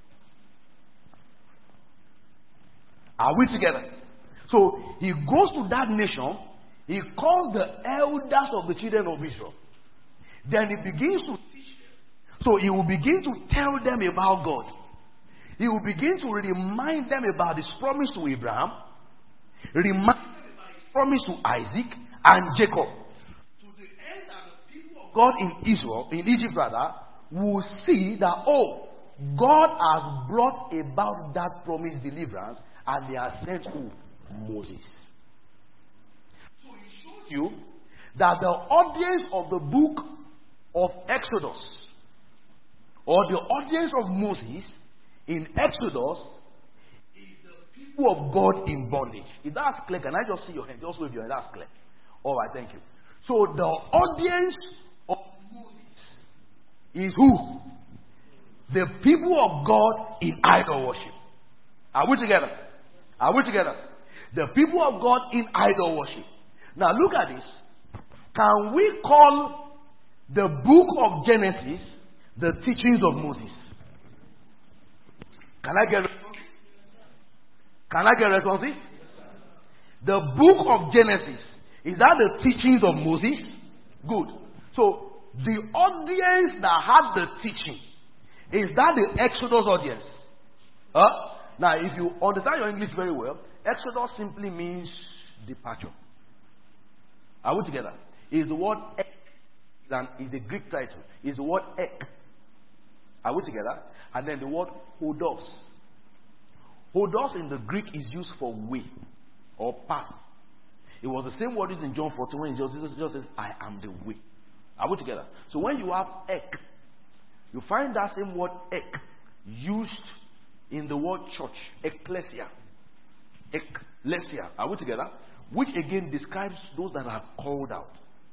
Are we together? So he goes to that nation. He calls the elders of the children of Israel. Then he begins to teach them. So he will begin to tell them about God. He will begin to remind them about his promise to Abraham, remind them about his promise to Isaac and Jacob. To the end that the people of God in Israel, in Egypt rather, will see that, oh, God has brought about that promised deliverance, and they have sent who? Moses. So he shows you that the audience of the book of Exodus, or the audience of Moses in Exodus, is the people of God in bondage. If that's clear, can I just see your hand? Just wave your hand. That's clear. All right, thank you. So the audience of Moses is who? The people of God in idol worship. Are we together? Are we together? The people of God in idol worship. Now look at this. Can we call the book of Genesis the teachings of Moses? Can I get responses? Can I get responses? The book of Genesis, is that the teachings of Moses? Good. So the audience that had the teaching, is that the Exodus audience? Huh? Now if you understand your English very well, Exodus simply means departure. Are we together? Is the word ek, is the Greek title. Is the word ek. Are we together? And then the word hodos. Hodos in the Greek is used for way or path. It was the same word used in John fourteen when Jesus just says, I am the way. Are we together? So when you have ek, you find that same word ek used in the word church, ecclesia. Ecclesia. Are we together? Which again describes those that are called out.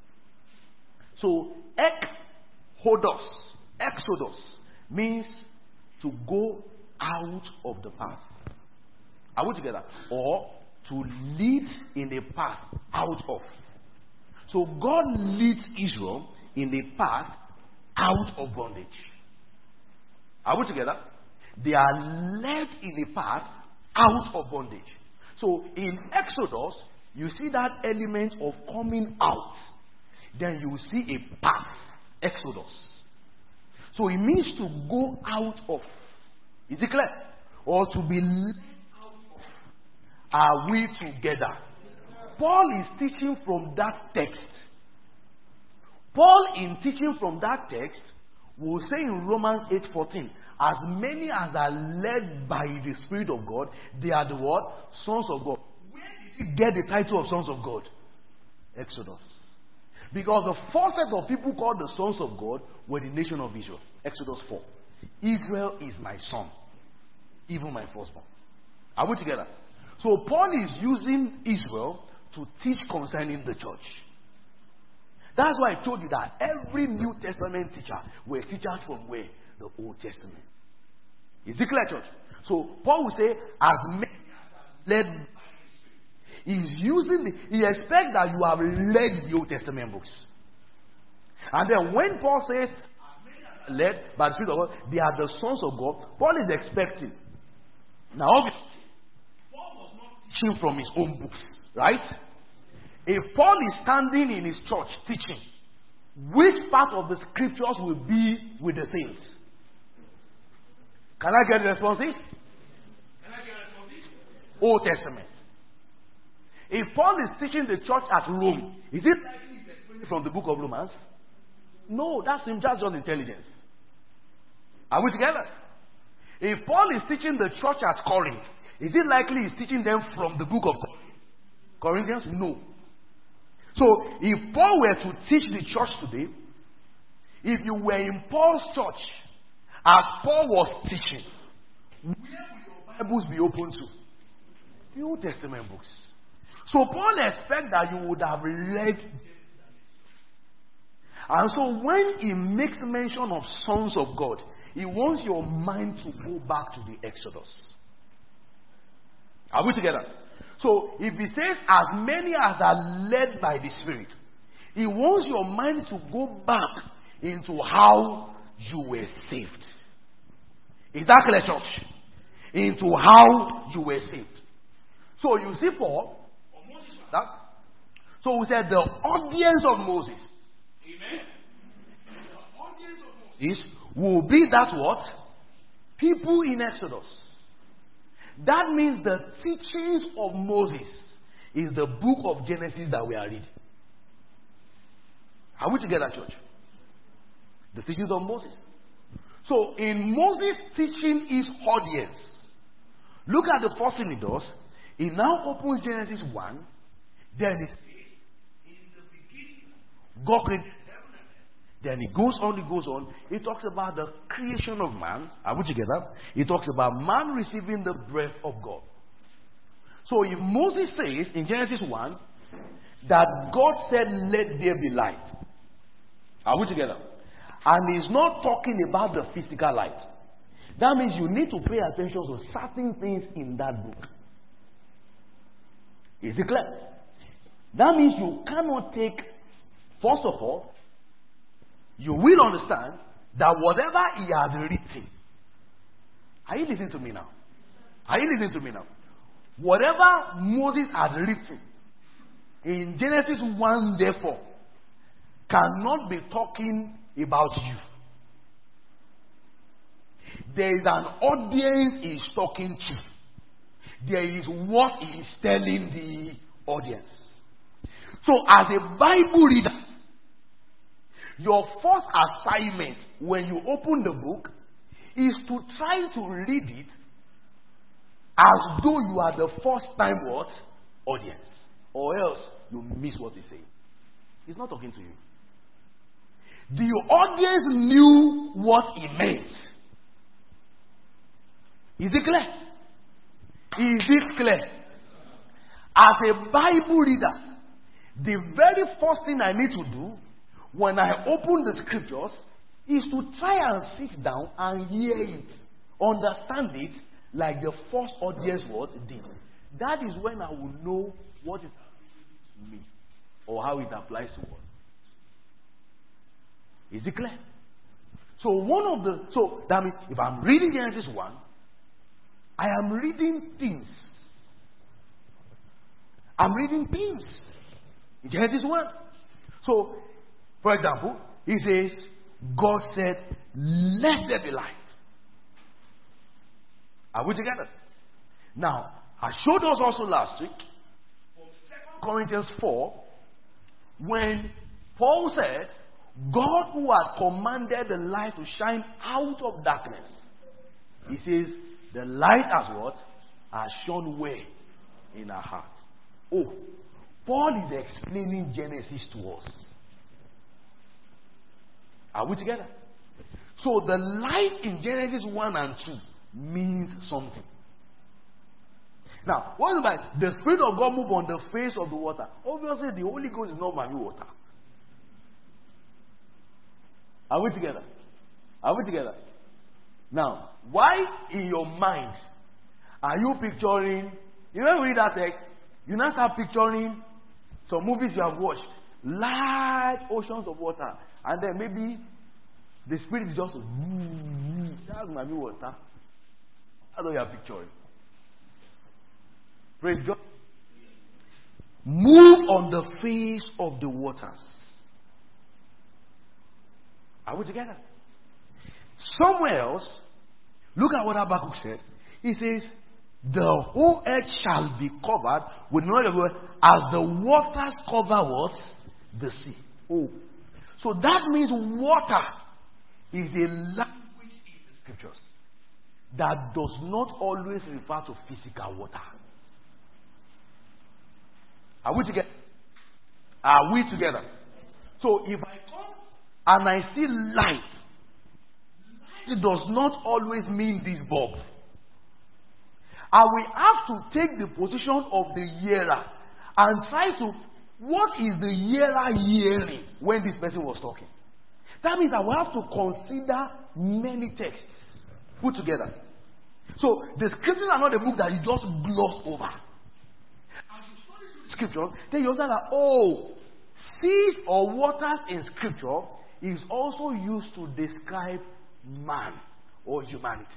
So ek, hodos, exodus means to go out of the path. Are we together? Or to lead in a path out of. So God leads Israel in a path out of bondage. Are we together? They are led in a path out of bondage. So in Exodus, you see that element of coming out. Then you see a path, Exodus. So it means to go out of. Is it clear? Or to be led out of. Are we together? Paul is teaching from that text. Paul, in teaching from that text, will say in Romans eight fourteen, as many as are led by the Spirit of God, they are the what? Sons of God. Where did he get the title of sons of God? Exodus. Because the first set of people called the sons of God were the nation of Israel. Exodus four. Israel is my son, even my firstborn. Are we together? So Paul is using Israel to teach concerning the church. That's why I told you that every New Testament teacher were teachers from where? The Old Testament. Is it clear, church? So Paul will say, as many as led by the Spirit. He's using the, he expects that you have read the Old Testament books. And then when Paul says, as many as led by the Spirit of God, they are the sons of God, Paul is expecting. Now obviously, Paul was not teaching from his own books, right? If Paul is standing in his church teaching, which part of the scriptures will be with the saints? Can I get responses? Can I get responses? Old Testament. If Paul is teaching the church at Rome, is it likely he's explaining from the book of Romans? No, that's him just just intelligence. Are we together? If Paul is teaching the church at Corinth, is it likely he's teaching them from the book of Corinthians? No. So, if Paul were to teach the church today, if you were in Paul's church, as Paul was teaching, where will your Bibles be open to? The Old Testament books. So, Paul expects that you would have read. And so, when he makes mention of sons of God, he wants your mind to go back to the Exodus. Are we together? So if he says as many as are led by the Spirit, he wants your mind to go back into how you were saved. Is that clear, church? Into how you were saved. So you see, Paul, that, so we said the audience of Moses. Amen. The audience of Moses will be that what? People in Exodus. That means the teachings of Moses is the book of Genesis that we are reading. Are we together, church? The teachings of Moses. So in Moses teaching his audience, look at the first thing he does. He now opens Genesis one. Then it says, in the beginning, God created heaven and earth. Then he goes on, he goes on. He talks about the creation of man. Are we together? He talks about man receiving the breath of God. So if Moses says in Genesis one that God said, let there be light. Are we together? And he's not talking about the physical light. That means you need to pay attention to certain things in that book. Is it clear? That means you cannot take, first of all, you will understand that whatever he has written, are you listening to me now? Are you listening to me now? Whatever Moses has written in Genesis one, therefore, cannot be talking about you. There is an audience he is talking to. There is what he is telling the audience. So as a Bible reader, your first assignment when you open the book is to try to read it as though you are the first time what? Audience. Or else you miss what he's saying. He's not talking to you. The audience knew what he meant. Is it clear? Is it clear? As a Bible reader, the very first thing I need to do when I open the scriptures is to try and sit down and hear it, understand it like the first audience what did. That is when I will know what it applies to me or how it applies to what. Is it clear? So one of the so that means if I'm reading Genesis one, I am reading things. I'm reading things. In Genesis one. So, for example, he says, God said, let there be light. Are we together? Now, I showed us also last week, from Second Corinthians four, when Paul said, God who had commanded the light to shine out of darkness. He says, the light has what? Has shone where? In our heart. Oh, Paul is explaining Genesis to us. Are we together? So the light in Genesis one and two means something. Now, what is about the Spirit of God move on the face of the water? Obviously, the Holy Ghost is not marine water. Are we together? Are we together? Now, why in your mind are you picturing, you know, read that text, you now start picturing some movies you have watched, large oceans of water, and then maybe the Spirit is just, that's my new water. That's what you are picturing. Praise God. Move on the face of the waters. Are we together? Somewhere else, look at what Habakkuk said. He says, the whole earth shall be covered with knowledge of God as the waters cover what? The sea. Oh. So that means water is a language in the scriptures that does not always refer to physical water. Are we together? Are we together? So if I come and I see light, light does not always mean this bulb. I will have to take the position of the hearer and try to, what is the hearer hearing when this person was talking? That means I will have to consider many texts put together. So the scriptures are not a book that you just gloss over. scripture, then you understand that, oh, seas or waters in scripture is also used to describe man or humanity.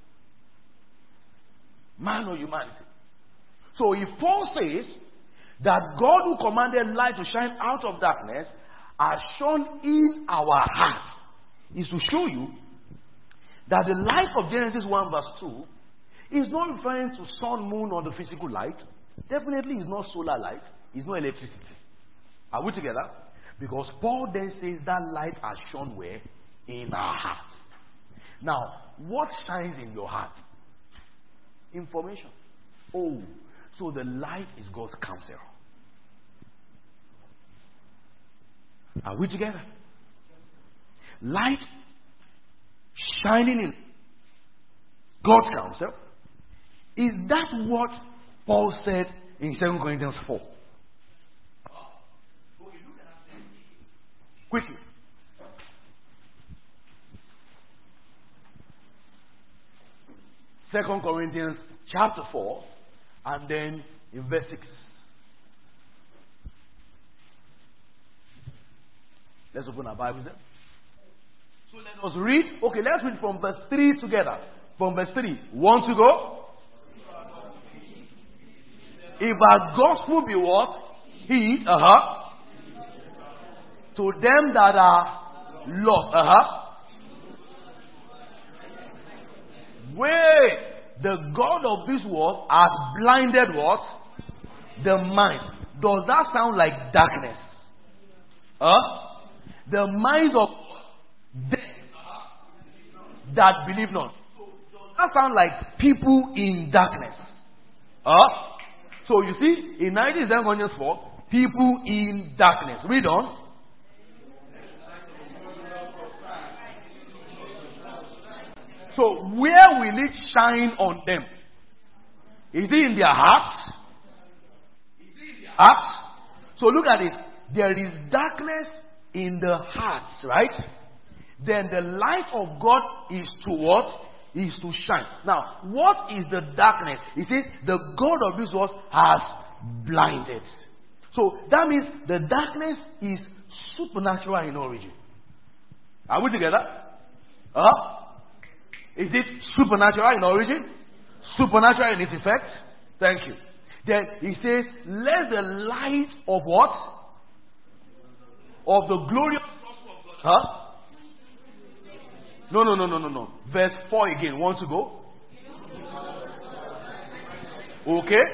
Man or humanity. So if Paul says that God who commanded light to shine out of darkness has shone in our hearts, is to show you that the light of Genesis one verse two is not referring to sun, moon, or the physical light. Definitely is not solar light. It's not electricity. Are we together? Because Paul then says that light has shone where? In our hearts. Now, what shines in your heart? Information. Oh, so the light is God's counsel. Are we together? Light shining in God's counsel. Is that what Paul said in Second Corinthians four? Quickly. Second Corinthians chapter four, and then in verse six. Let's open our Bibles there. So let us read. Okay, let's read from verse three together. From verse three. Want to go? If our gospel be what? He, uh-huh. To them that are lost, uh-huh. Wait, the God of this world has blinded what? The mind. Does that sound like darkness? Huh? The minds of them that believe not. Does that sound like people in darkness? Huh? So you see, in nineteen seventy-four, people in darkness. Read on. So where will it shine on them? Is it in their hearts? Is it in their hearts? So look at it. There is darkness in the hearts, right? Then the light of God is to what? Is to shine. Now, what is the darkness? It says the God of this world has blinded. So that means the darkness is supernatural in origin. Are we together? Huh? Is it supernatural in origin? Supernatural in its effect? Thank you. Then he says, let the light of what? Of the glorious gospel of God. Huh? No, no, no, no, no, no. Verse four again. Want to go? Okay.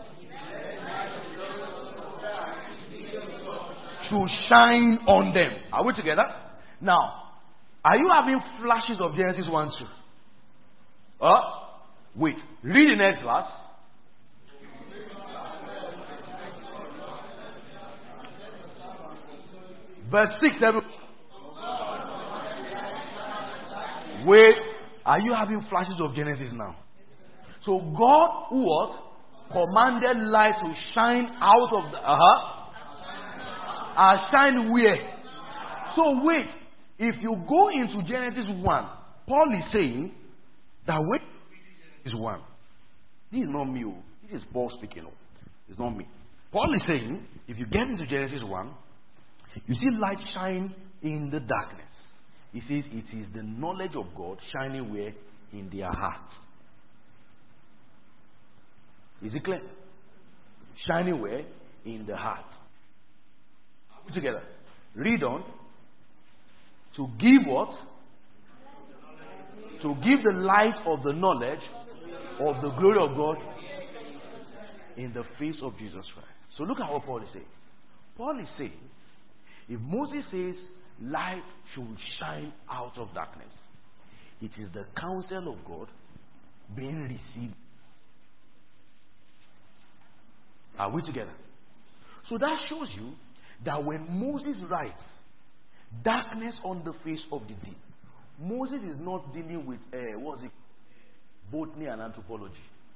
To shine on them. Are we together? Now, are you having flashes of Genesis one two? Uh, wait. Read the next verse. Verse six, seven. Wait. Are you having flashes of Genesis now? So God who was commanded light to shine out of the uh-huh. Uh, shine where? So wait. If you go into Genesis one, Paul is saying that when Genesis one, this is not me. This is Paul speaking. It's not me. Paul is saying, if you get into Genesis one, you see light shine in the darkness. He says it is the knowledge of God shining where? In their heart. Is it clear? Shining where? In the heart. Put together. Read on. To give what? To give the light of the knowledge of the glory of God in the face of Jesus Christ. So look at what Paul is saying. Paul is saying, if Moses says light should shine out of darkness, it is the counsel of God being received. Are we together? So that shows you that when Moses writes darkness on the face of the deep, Moses is not dealing with uh, what is it? Botany and anthropology.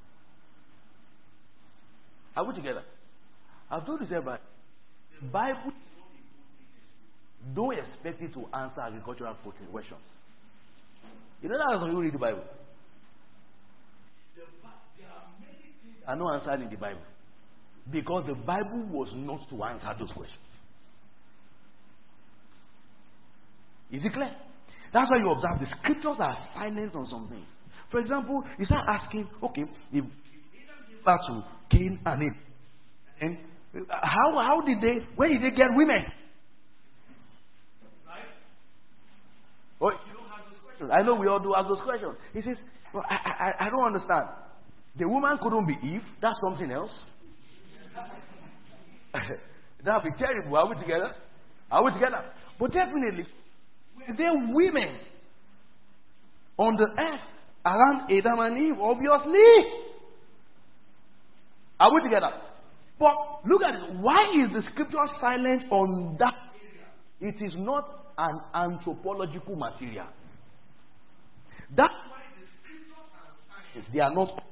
Are we together? I've told you this, but the Bible, don't expect it to answer agricultural questions. You know that when you read the Bible, there are many things that are not answered in the Bible. Because the Bible was not to answer those questions. Is it clear? That's why you observe the scriptures are silent on some things. For example, you start asking, okay, if back to Cain and Abel, and how how did they where did they get women? Right? Well, you don't have those questions. I know we all do ask those questions. He says, well, I, I I don't understand. The woman couldn't be Eve. That's something else. That would be terrible. Are we together? Are we together? But definitely, were there women on the earth around Adam and Eve? Obviously. Are we together? But look at it. Why is the scripture silent on that area? It is not an anthropological material. That's why the scriptures and science, they are not.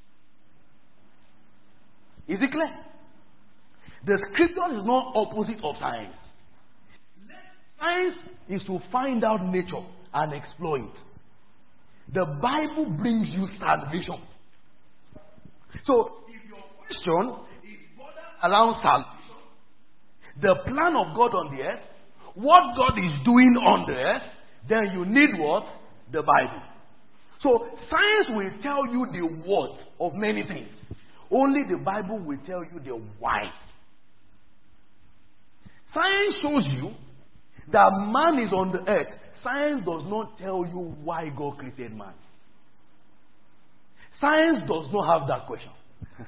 Is it clear? The scripture is not opposite of science. Science is to find out nature and explore it. The Bible brings you salvation. So, if your question is bordered around salvation, the plan of God on the earth, what God is doing on the earth, then you need what? The Bible. So, science will tell you the what of many things. Only the Bible will tell you the why. Science shows you that man is on the earth. Science does not tell you why God created man. Science does not have that question.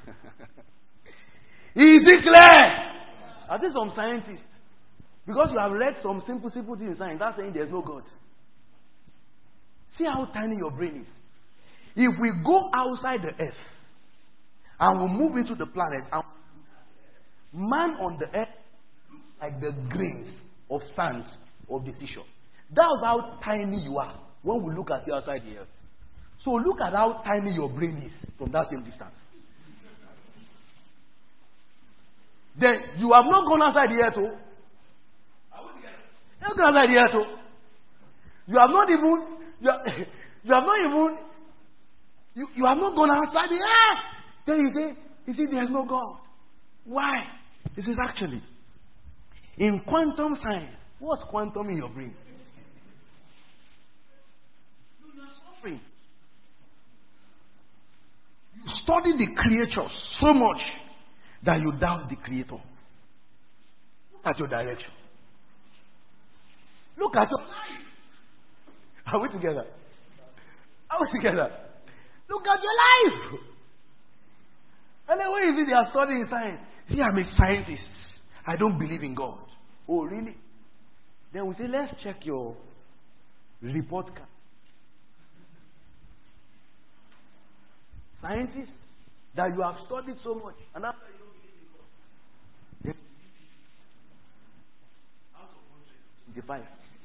Is it clear? Are there some scientists? Because you have read some simple, simple things in science, that's saying there's no God. See how tiny your brain is. If we go outside the earth and we move into the planet, and man on the earth looks like the grains of sands of the seashore. That's how tiny you are when we look at you outside the earth. So look at how tiny your brain is from that same distance. Then you have not gone outside the earth. Oh. You have gone outside the earth. Oh. You have not even you have, you have not even you, you have not gone outside the earth. Then you say, you see, there's no God. Why? This is actually in quantum science. What's quantum in your brain? You are suffering. You study the creature so much that you doubt the creator. Look at your direction. Look at your life. Are we together? Are we together? Look at your life. And then when you see they are studying science, see, I'm a scientist. I don't believe in God. Oh, really? Then we say, let's check your report card. Scientists that you have studied so much, and after you don't believe in God. Then, out of one hundred twenty-five.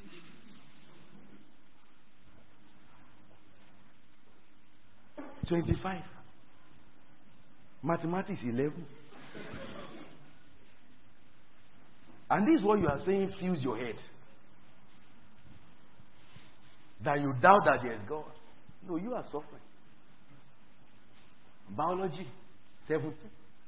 twenty-five. Mathematics eleven. And this is what you are saying fills your head. That you doubt that there is God. No, you are suffering. Biology seventeen.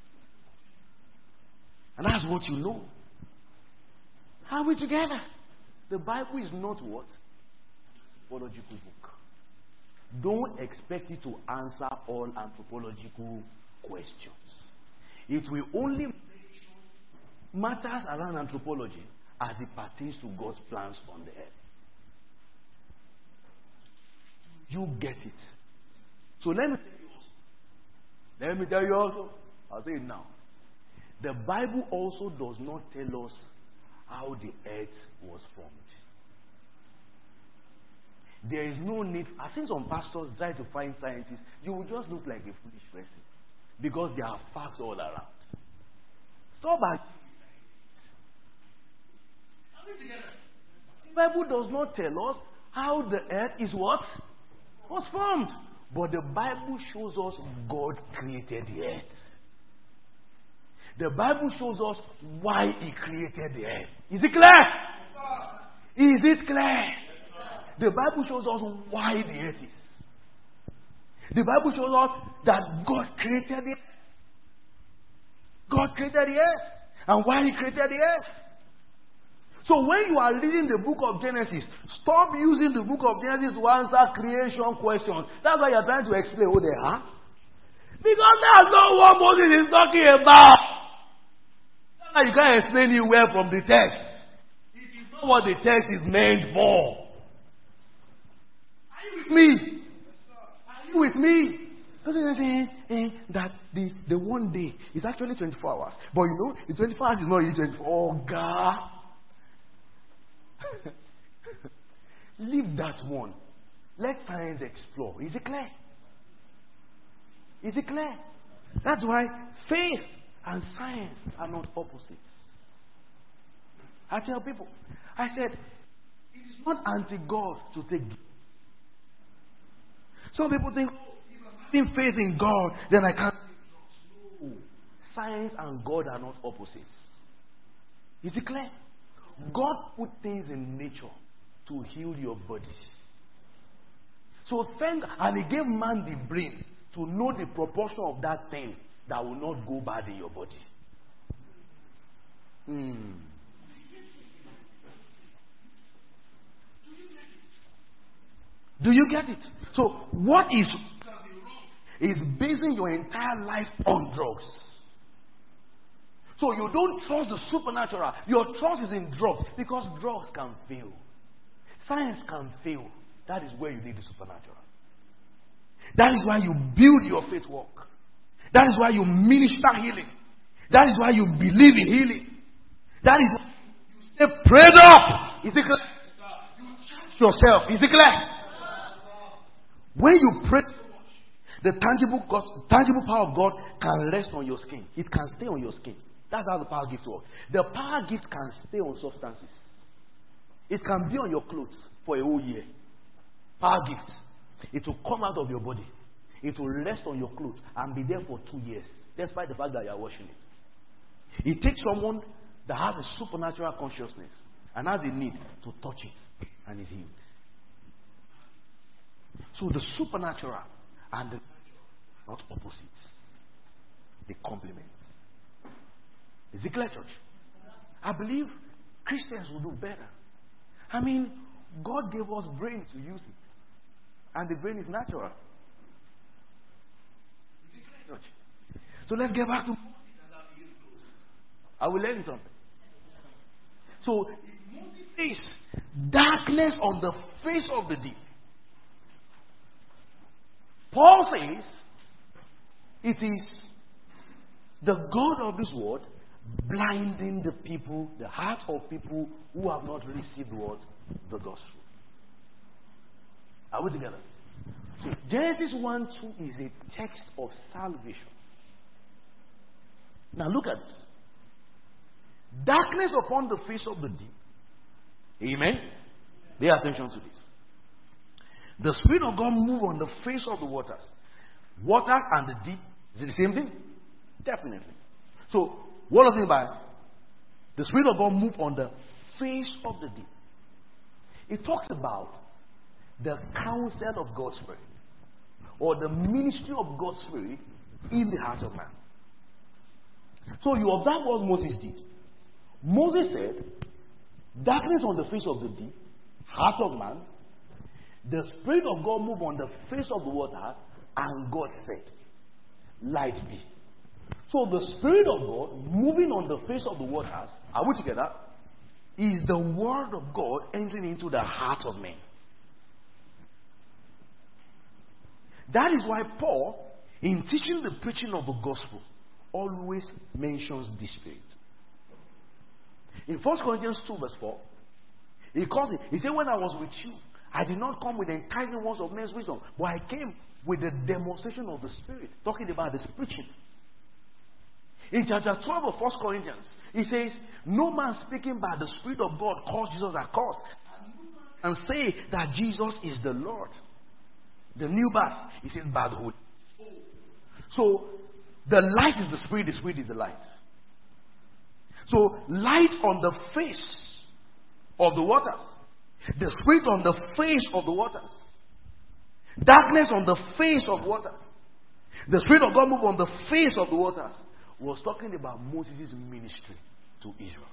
And that's what you know. How are we together? The Bible is not what? Anthropological book. Don't expect it to answer all anthropological questions. It will only matters around anthropology as it pertains to God's plans on the earth. You get it. So let me tell you also. Let me tell you also. I'll say it now. The Bible also does not tell us how the earth was formed. There is no need. I've seen some pastors try to find scientists. You will just look like a foolish person because there are facts all around. Stop at the Bible does not tell us how the earth is what? Was formed. But the Bible shows us God created the earth. The Bible shows us why He created the earth. Is it clear? Is it clear? The Bible shows us why the earth is. The Bible shows us that God created it. God created the earth. And why He created the earth. So when you are reading the book of Genesis, stop using the book of Genesis to answer creation questions. That's why you're trying to explain who they are. Because that's not what Moses is talking about. That's why you can't explain it well from the text. It is not what the text is meant for. Are you with me? Are you with me? Because you're saying eh, that the, the one day is actually twenty-four hours. But you know, the twenty-four hours is not really twenty-four. Oh, God. Leave that one. Let science explore. Is it clear? Is it clear? That's why faith and science are not opposites. I tell people, I said, it is not anti-God to take. Some people think, in faith in God, then I can't. No. Science and God are not opposites. Is it clear? God put things in nature to heal your body. So thank, and He gave man the brain to know the proportion of that thing that will not go bad in your body. Hmm. Do you get it? So what is is basing your entire life on drugs. So you don't trust the supernatural. Your trust is in drugs because drugs can fail. Science can fail. That is where you need the supernatural. That is why you build your faith walk. That is why you minister healing. That is why you believe in healing. That is why you stay prayed up. Is it clear? You charge yourself. Is it clear? When you pray, the tangible God, tangible power of God can rest on your skin. It can stay on your skin. That's how the power gift works. The power gift can stay on substances. It can be on your clothes for a whole year. Power gift. It will come out of your body. It will rest on your clothes and be there for two years, despite the fact that you are washing it. It takes someone that has a supernatural consciousness and has a need to touch it and is healed. So the supernatural and the natural are not opposites. They complement. Is it clear, church? I believe Christians will do better. I mean, God gave us brain to use it. And the brain is natural. Is it clear, church? So let's get back to I will learn something. So Moses says, darkness on the face of the deep. Paul says, it is the God of this world blinding the people, the hearts of people who have not received what? The gospel. Are we together? So Genesis one two is a text of salvation. Now look at this. Darkness upon the face of the deep. Amen? Pay attention to this. The Spirit of God moved on the face of the waters. Water and the deep, is it the same thing? Definitely. So, what does it mean by the Spirit of God moved on the face of the deep? It talks about the counsel of God's Spirit or the ministry of God's Spirit in the heart of man. So, you observe what Moses did. Moses said, darkness on the face of the deep, heart of man. The Spirit of God moved on the face of the water, and God said, light be. So the Spirit of God moving on the face of the waters, are we together? Is the Word of God entering into the heart of men. That is why Paul, in teaching the preaching of the gospel, always mentions the Spirit. In First Corinthians two verse four, he calls it, he said, when I was with you, I did not come with the enticing words of men's wisdom, but I came with the demonstration of the Spirit, talking about this preaching. In chapter twelve of First Corinthians, he says, no man speaking by the Spirit of God calls Jesus accursed, and say that Jesus is the Lord. The new birth, he says, by the Holy. So, the light is the Spirit, the Spirit is the light. So, light on the face of the waters. The Spirit on the face of the waters. Darkness on the face of waters. The Spirit of God moved on the face of the waters. was talking about Moses' ministry to Israel.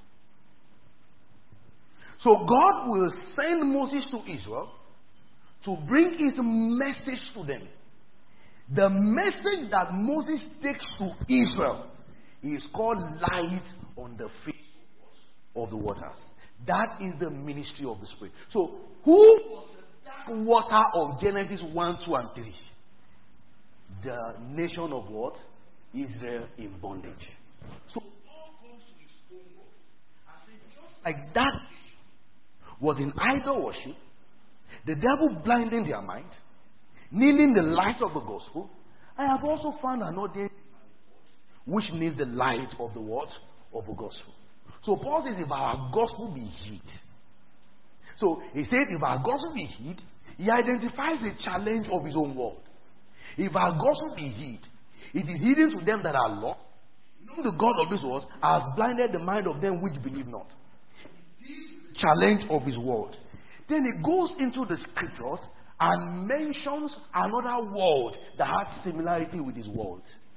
So God will send Moses to Israel to bring his message to them. The message that Moses takes to Israel is called light on the face of the waters. That is the ministry of the Spirit. So, who was the dark water of Genesis one, two, and three? The nation of what? Israel in bondage. So, all comes to his own world. I say, just like that was in idol worship, the devil blinding their mind, needing the light of the gospel. I have also found another which needs the light of the what? Of the gospel. So Paul says, if our gospel be hid. So he said, if our gospel be hid, he identifies the challenge of his own world. If our gospel be hid, it is hidden to them that are lost. You know, the God of this world has blinded the mind of them which believe not. Challenge of his world. Then he goes into the scriptures and mentions another world that has similarity with his world.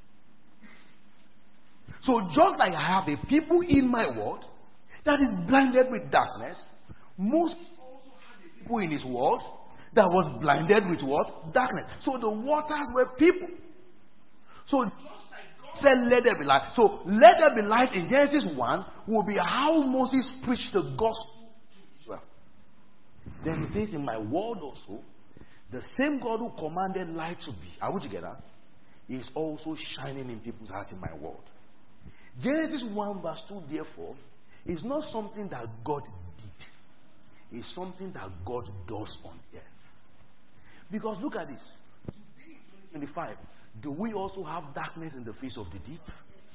So just like I have a people in my world that is blinded with darkness, Moses also had a people in his world that was blinded with what? Darkness. So the waters were people. So just like God said, let there be light. So let there be light in Genesis one will be how Moses preached the gospel to Israel. Then he says, in my world also, the same God who commanded light to be, are we together? Is also shining in people's hearts in my world. Genesis one verse two, therefore, is not something that God did. It's something that God does on earth. Because look at this. Today, twenty twenty-five, do we also have darkness in the face of the deep?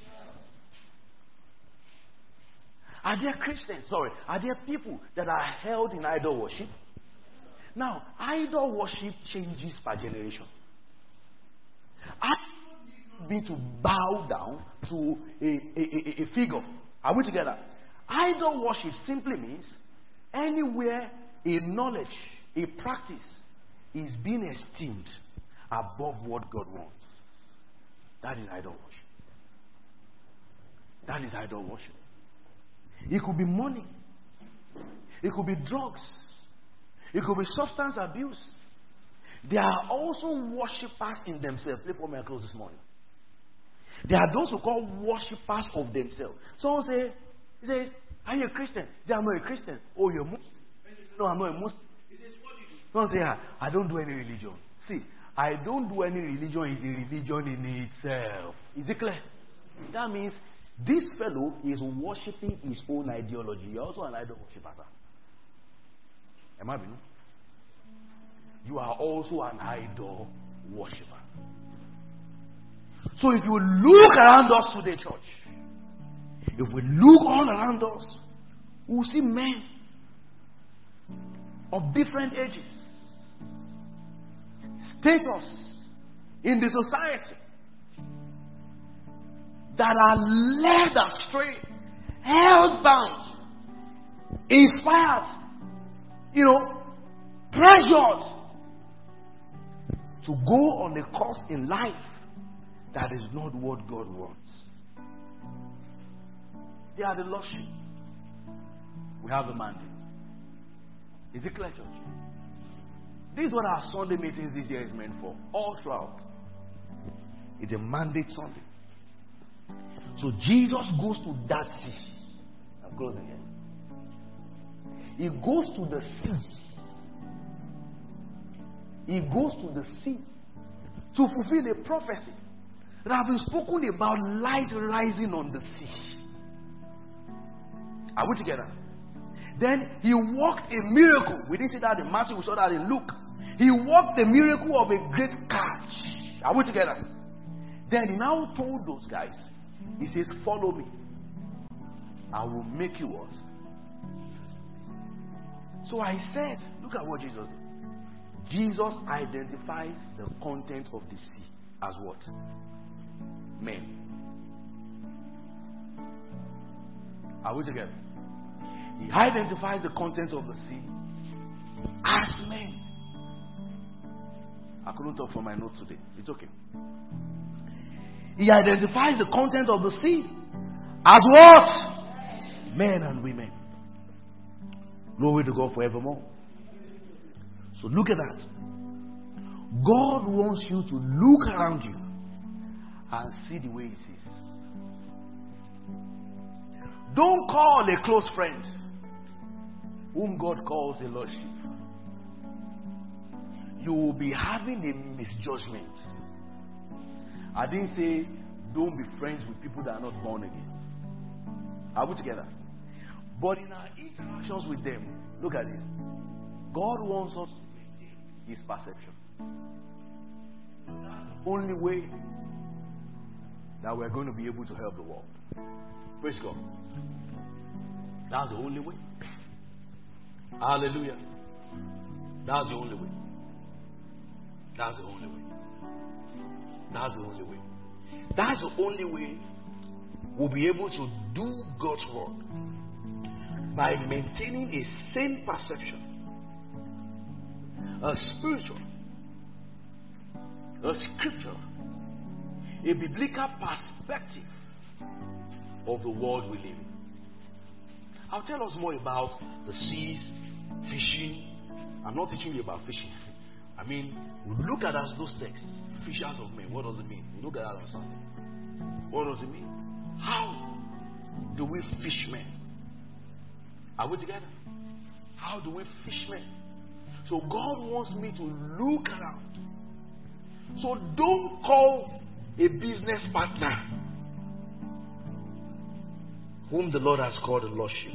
Are there Christians, sorry, are there people that are held in idol worship? Now, idol worship changes per generation. Idol need to bow down to a, a, a, a figure. Are we together? Idol worship simply means anywhere a knowledge, a practice is being esteemed above what God wants. That is idol worship. That is idol worship. It could be money. It could be drugs. It could be substance abuse. There are also worshippers in themselves. Play for me close this morning. There are those who call worshippers of themselves. Someone say, he says, are you a Christian? They are not a Christian. Oh, you're a Muslim. No, I'm not a Muslim. He says, what do you do? Someone say, I don't do any religion. See, I don't do any religion is a religion in itself. Is it clear? That means this fellow is worshipping his own ideology. You're also an idol worshipper. Am I being? You are also an idol worshipper. So if you look around us today, church, if we look all around us, we'll see men of different ages, status in the society that are led astray, held bound, inspired, you know, pressured to go on a course in life that is not what God wants. They are the lost sheep. We have the mandate. Is it clear, church? This is what our Sunday meetings this year is meant for. All throughout. It's a mandate Sunday. So Jesus goes to that sea. I'm closing here. He goes to the sea. He goes to the sea to fulfill a prophecy that have been spoken about light rising on the sea. Are we together? Then he worked a miracle. We didn't see that in Matthew, we saw that in Luke. He worked the miracle of a great catch. Are we together? Then he now told those guys, he says, follow me. I will make you what? So I said, look at what Jesus did. Jesus identifies the content of the sea as what? Men. Are we together? He identifies the content of the sea as men. I couldn't talk from my notes today. It's okay. He identifies the content of the sea as what? Men and women. Glory to God forevermore. So look at that. God wants you to look around you and see the way He sees. Don't call a close friend whom God calls a lordship. You will be having a misjudgment. I didn't say don't be friends with people that are not born again. Are we together? But in our interactions with them, look at this. God wants us to maintain His perception. That's the only way that we're going to be able to help the world. Praise God. That's the only way. Hallelujah. That's the only way. That's the only way. That's the only way. That's the only way we'll be able to do God's work, by maintaining a sane perception, a spiritual, a scriptural, a biblical perspective of the world we live in. I'll tell us more about the seas, fishing. I'm not teaching you about fishing. I mean, we look at us those texts, fishers of men. What does it mean? We look at that on Sunday. What does it mean? How do we fish men? Are we together? How do we fish men? So God wants me to look around. So don't call a business partner whom the Lord has called a lordship.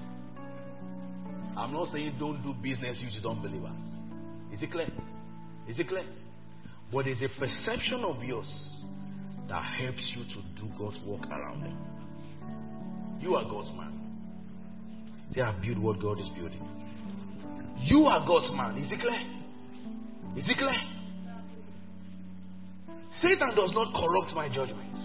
I'm not saying don't do business with unbelievers. Is it clear? Is it clear? But there's a perception of yours that helps you to do God's work around them. You are God's man. They have built what God is building. You are God's man. Is it clear? Is it clear? Satan does not corrupt my judgments.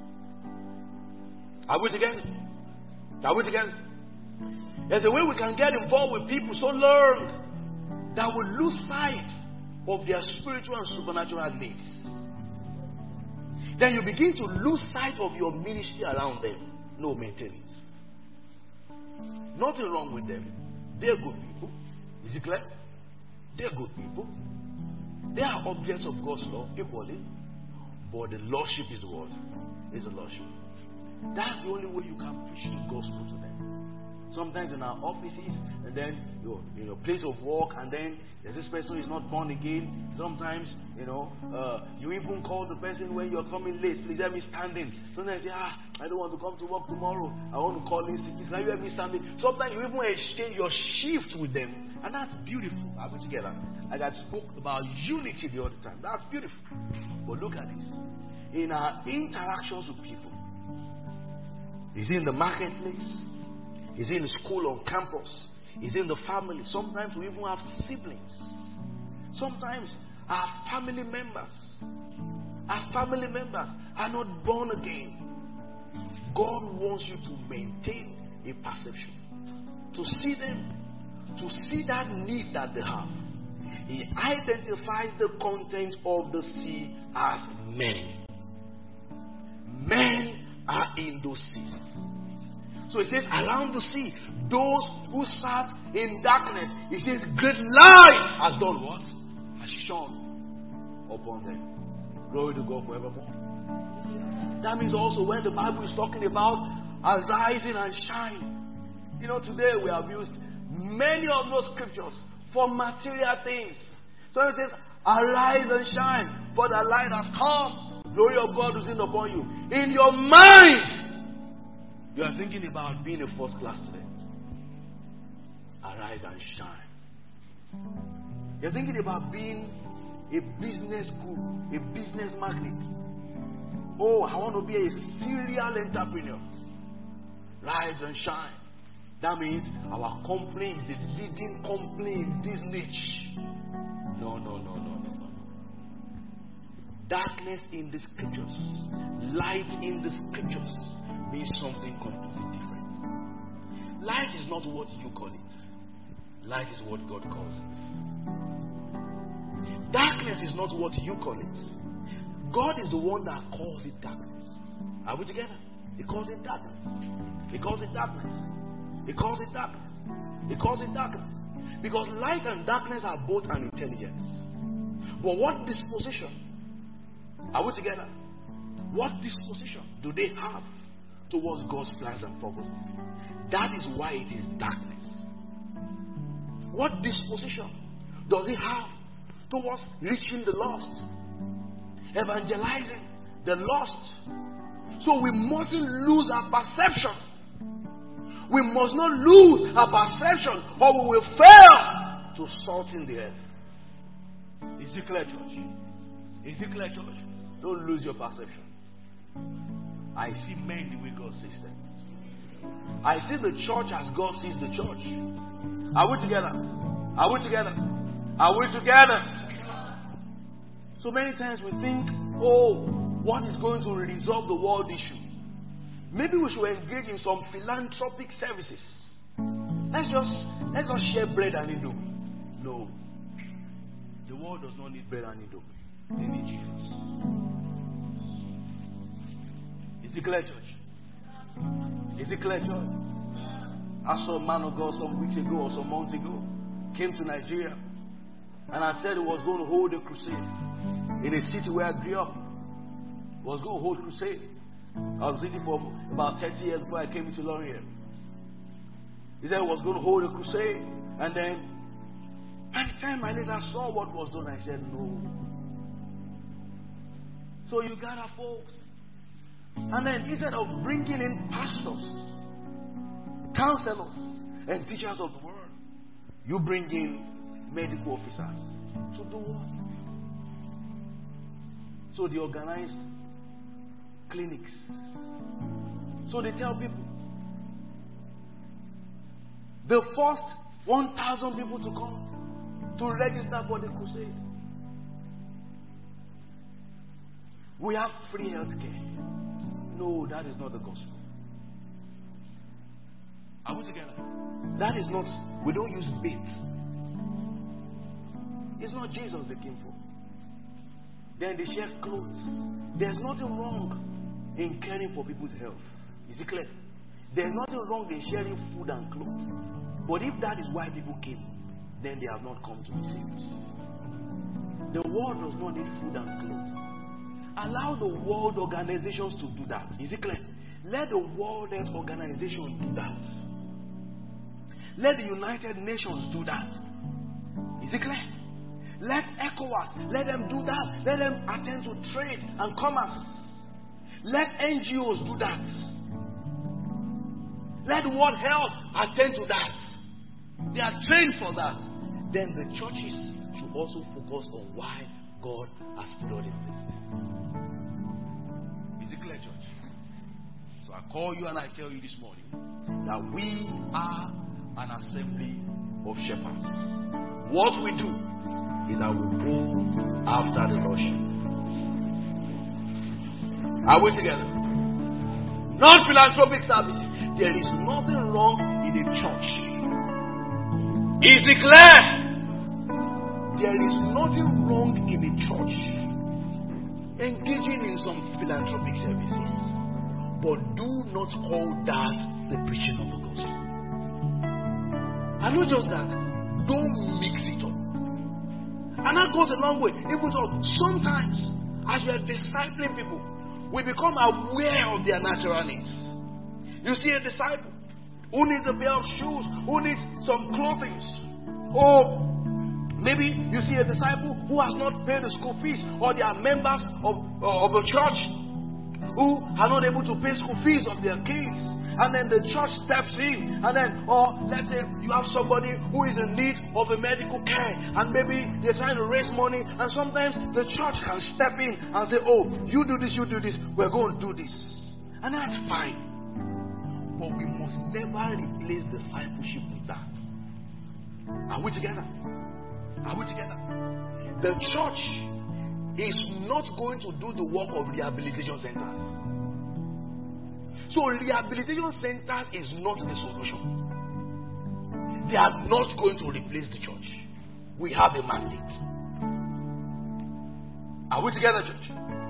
Are we together? Are we together? There's a way we can get involved with people so learned that will lose sight of their spiritual and supernatural needs. Then you begin to lose sight of your ministry around them. No, maintain it. Nothing wrong with them. They're good people. Is it clear? They're good people. They are objects of God's law equally. But the lordship is what? Is a lordship. That's the only way you can preach the gospel to them. Sometimes in our offices, and then your in your place of work, and then this person is not born again. Sometimes, you know, uh, you even call the person when you're coming late. Please let me stand in. Sometimes you say, ah, I don't want to come to work tomorrow. I want to call in sick. Can you let me stand in? Sometimes you even exchange your shift with them, and that's beautiful. Are we together? Like I spoke about unity the other time. That's beautiful. But look at this. In our interactions with people, is it in the marketplace? Is it in the school on campus? Is it in the family? Sometimes we even have siblings. Sometimes our family members, our family members are not born again. God wants you to maintain a perception, to see them, to see that need that they have. He identifies the content of the sea as men. Men are in those seas. So it says, around the sea, those who sat in darkness, it says, great light has done what? Has shone upon them. Glory to God forevermore. That means also when the Bible is talking about arising and shine. You know, today we have used many of those scriptures for material things. So it says, arise and shine, for the light has come. Glory of God is in upon you. In your mind, you are thinking about being a first class student. Arise and shine. You're thinking about being a business guru, a business magnate. Oh, I want to be a serial entrepreneur. Rise and shine. That means our company is the leading company in this niche. No, no, no, no, no, no. Darkness in the scriptures, light in the scriptures means something completely different. Light is not what you call it. Light is what God calls it. Darkness is not what you call it. God is the one that calls it darkness. Are we together? He calls it darkness. He calls it darkness. He calls it darkness. He calls it darkness. Because light and darkness are both an intelligence. But what disposition? Are we together? What disposition do they have towards God's plans and purposes? That is why it is darkness. What disposition does it have towards reaching the lost, evangelizing the lost? So we mustn't lose our perception. We must not lose our perception, or we will fail to salt in the earth. Is it clear, church? Is it clear, church? Don't lose your perception. I see men the way God sees them. I see the church as God sees the church. Are we together? Are we together? Are we together? So many times we think, oh, what is going to resolve the world issue? Maybe we should engage in some philanthropic services. Let's just let's just share bread and indomie. No. The world does not need bread and indomie. They need Jesus. Is it clear, church? Is it clear, church? I saw a man of God some weeks ago or some months ago. Came to Nigeria. And I said he was going to hold a crusade in a city where I grew up. He was going to hold a crusade. I was living for about thirty years before I came into L'Oreal. He said he was going to hold a crusade. And then, by the time I later saw what was done, I said, no. So you gather folks. And then instead of bringing in pastors, counselors, and teachers of the word, you bring in medical officers. To do what? So they organize clinics. So they tell people, the first one thousand people to come to register for the crusade. We have free health care. No, that is not the gospel. Are we together? That is not, we don't use bait. It's not Jesus they came for. Then they share clothes. There's nothing wrong in caring for people's health. Is it clear? There's nothing wrong in sharing food and clothes. But if that is why people came, then they have not come to be saved. The world does not need food and clothes. Allow the world organizations to do that. Is it clear? Let the World Health Organization do that. Let the United Nations do that. Is it clear? Let ECOWAS, let them do that. Let them attend to trade and commerce. Let N G Os do that. Let World Health attend to that. They are trained for that. Then the churches should also focus on why God has put in this. Is it clear, church? So I call you and I tell you this morning that we are an assembly of shepherds. What we do is that we go after the Lordship. Are we together? Non-philanthropic services. There is nothing wrong in a church. Is it clear? There is nothing wrong in a church engaging in some philanthropic services. But do not call that the preaching of the gospel. And not just that, don't mix it up. And that goes a long way. Even though sometimes, as we are discipling people, we become aware of their natural needs. You see a disciple who needs a pair of shoes, who needs some clothing, or maybe you see a disciple who has not paid the school fees, or they are members of, uh, of a church who are not able to pay school fees of their kids. And then the church steps in, and then, or let's say you have somebody who is in need of a medical care, and maybe they're trying to raise money, and sometimes the church can step in and say, oh, you do this, you do this, we're going to do this. And that's fine. But we must never replace discipleship with that. Are we together? Are we together? The church is not going to do the work of rehabilitation centers. So rehabilitation centers is not the solution. They are not going to replace the church. We have a mandate. Are we together, church?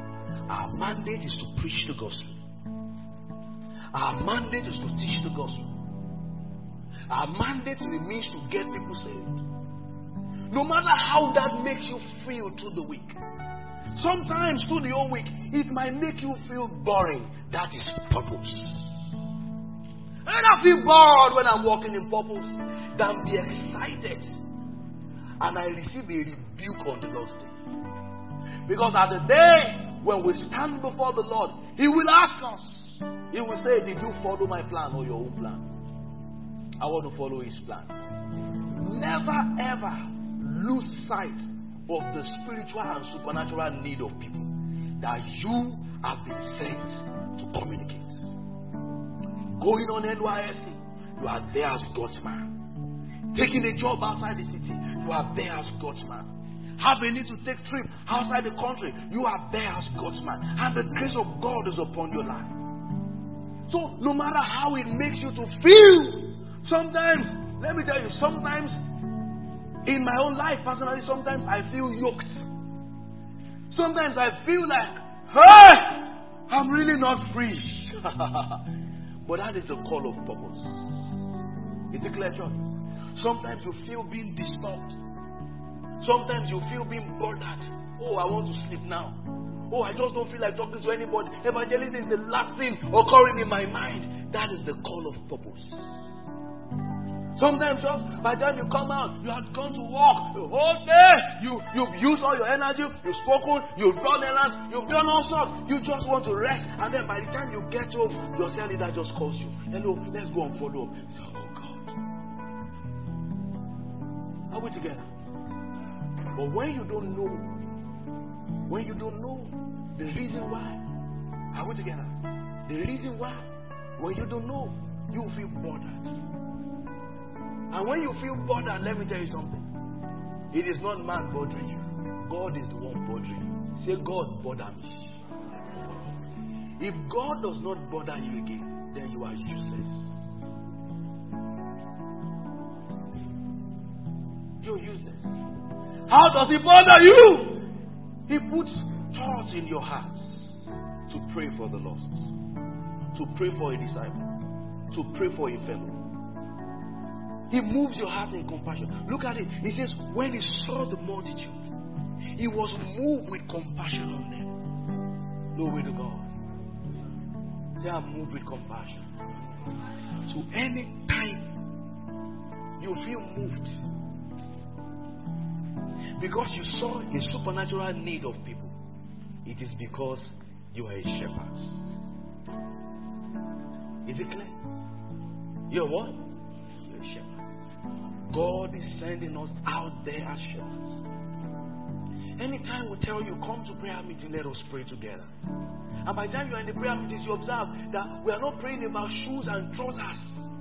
Our mandate is to preach the gospel. Our mandate is to teach the gospel. Our mandate remains to get people saved. No matter how that makes you feel through the week. Sometimes through the whole week, it might make you feel boring. That is purpose. And I feel bored when I'm walking in purpose. Then be excited. And I receive a rebuke on the Lord's day. Because at the day when we stand before the Lord, He will ask us. He will say, did you follow my plan or your own plan? I want to follow His plan. Never ever lose sight of the spiritual and supernatural need of people that you have been sent to communicate. Going on N Y S C, you are there as God's man. Taking a job outside the city, you are there as God's man. Have a need to take trip outside the country, you are there as God's man. And the grace of God is upon your life. So no matter how it makes you to feel, sometimes, let me tell you, sometimes in my own life, personally, sometimes I feel yoked. Sometimes I feel like, hey, I'm really not free. But that is the call of purpose. It's a clear choice. Sometimes you feel being disturbed. Sometimes you feel being bothered. Oh, I want to sleep now. Oh, I just don't feel like talking to anybody. Evangelism is the last thing occurring in my mind. That is the call of purpose. Sometimes just by the time you come out, you have gone to walk the whole day. You, you've used all your energy, you've spoken, you've done errands, you've done all sorts. You just want to rest. And then by the time you get home, your cell leader just calls you. Hello, let's go and follow up. So, oh God. Are we together? But when you don't know, when you don't know the reason why, are we together? The reason why, when you don't know, you feel bothered. And when you feel bothered, let me tell you something. It is not man bothering you. God is the one bothering you. Say, God, bother me. If God does not bother you again, then you are useless. You're useless. How does He bother you? He puts thoughts in your heart to pray for the lost, to pray for a disciple, to pray for a fellow. He moves your heart in compassion. Look at it. He says, when He saw the multitude, He was moved with compassion on them. Glory to God. They are moved with compassion. So any time you feel moved because you saw a supernatural need of people, it is because you are a shepherd. Is it clear? You're what? You're a shepherd. God is sending us out there as shepherds. Anytime we tell you, come to prayer meeting, let us pray together. And by the time you are in the prayer meetings, you observe that we are not praying about shoes and trousers.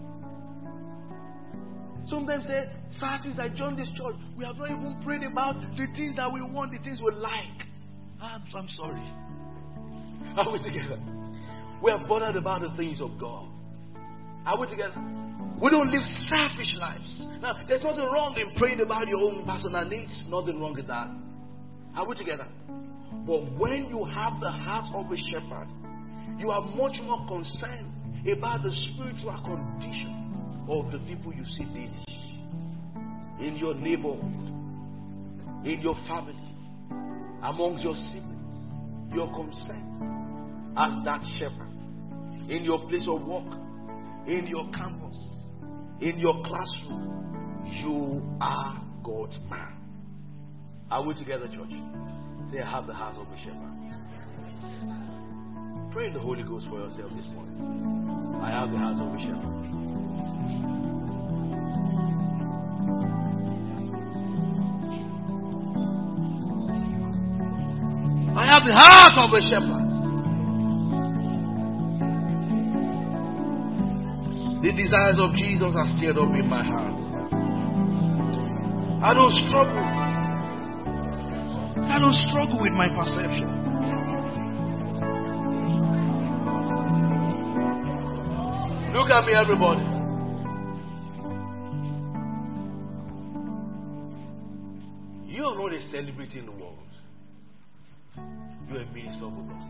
Sometimes they say, since I joined this church, we have not even prayed about the things that we want, the things we like. I'm, I'm sorry. Are we together? We are bothered about the things of God. Are we together? We don't live selfish lives. Now, there's nothing wrong in praying about your own personal needs. Nothing wrong with that. Are we together? But when you have the heart of a shepherd, you are much more concerned about the spiritual condition of the people you see daily. In your neighborhood, in your family, amongst your siblings. You're concerned as that shepherd. In your place of work, in your campus, in your classroom, you are God's man. Are we together, church? Say, I have the heart of a shepherd. Pray in the Holy Ghost for yourself this morning. I have the heart of a shepherd. I have the heart of a shepherd. The desires of Jesus are stirred up in my heart. I don't struggle. I don't struggle with my perception. Look at me, everybody. You are not a celebrity in the world. You're a minister of Augustine.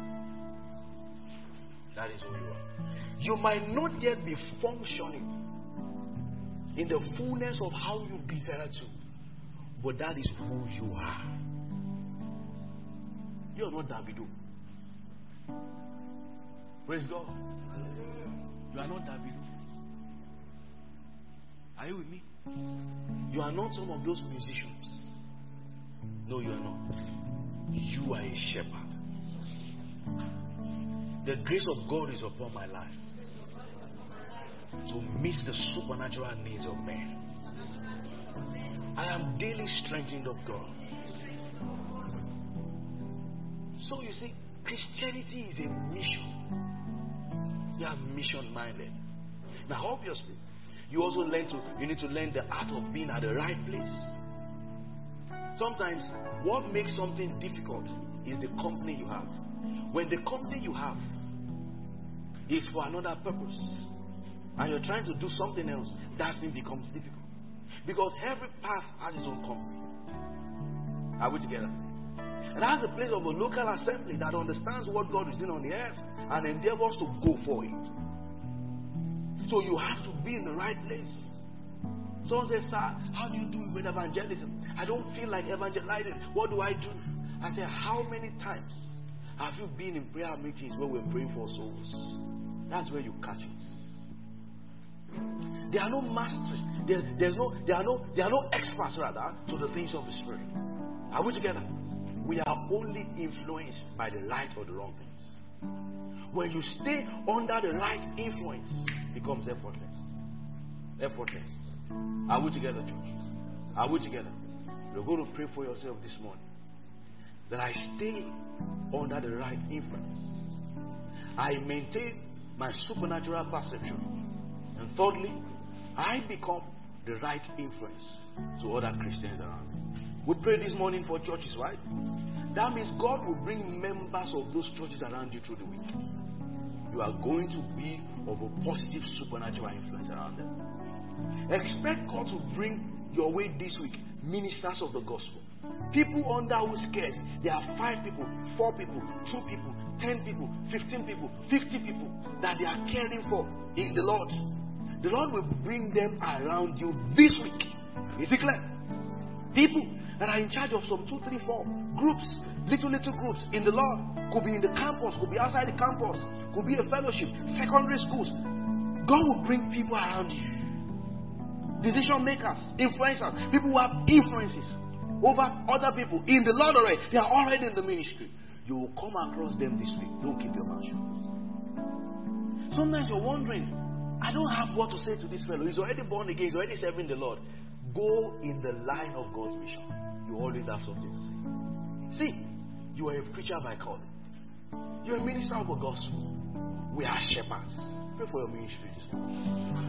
That is who you are. You might not yet be functioning in the fullness of how you desire to, but that is who you are. You are not Davido. Praise God. You are not Davido. Are you with me? You are not some of those musicians. No, you are not. You are a shepherd. The grace of God is upon my life to meet the supernatural needs of men. I am daily strengthened of God. So you see, Christianity is a mission. You are mission minded. Now obviously, you also learn to you need to learn the art of being at the right place. Sometimes what makes something difficult is the company you have. When the company you have is for another purpose and you're trying to do something else, that thing becomes difficult. Because every path has its own company. Are we together? And that's the place of a local assembly that understands what God is doing on the earth and endeavors to go for it. So you have to be in the right place. Someone says, sir, how do you do with evangelism? I don't feel like evangelizing. What do I do? I say, how many times have you been in prayer meetings where we're praying for souls? That's where you catch it. There are no masters. There's, there's no, there are no, there are no experts rather to the things of the Spirit. Are we together? We are only influenced by the right or the wrong things. When you stay under the right influence, it becomes effortless. Effortless. Are we together, church? Are we together? You're going to pray for yourself this morning that I stay under the right influence. I maintain my supernatural perception. And thirdly, I become the right influence to other Christians around me. We pray this morning for churches, right? That means God will bring members of those churches around you through the week. You are going to be of a positive supernatural influence around them. Expect God to bring your way this week ministers of the gospel. People under whose cares there are five people, four people, two people, ten people, fifteen people, fifty people that they are caring for in the Lord. The Lord will bring them around you this week. Is it clear? People that are in charge of some two, three, four groups, little, little groups in the Lord. Could be in the campus, could be outside the campus, could be a fellowship, secondary schools. God will bring people around you. Decision makers, influencers, people who have influences over other people in the Lord already. They are already in the ministry. You will come across them this week. Don't keep your mouth shut. Sometimes you're wondering, I don't have what to say to this fellow. He's already born again. He's already serving the Lord. Go in the line of God's mission. You always have something to say. See, you are a preacher by calling. You're a minister of the gospel. We are shepherds. Pray for your ministry this morning.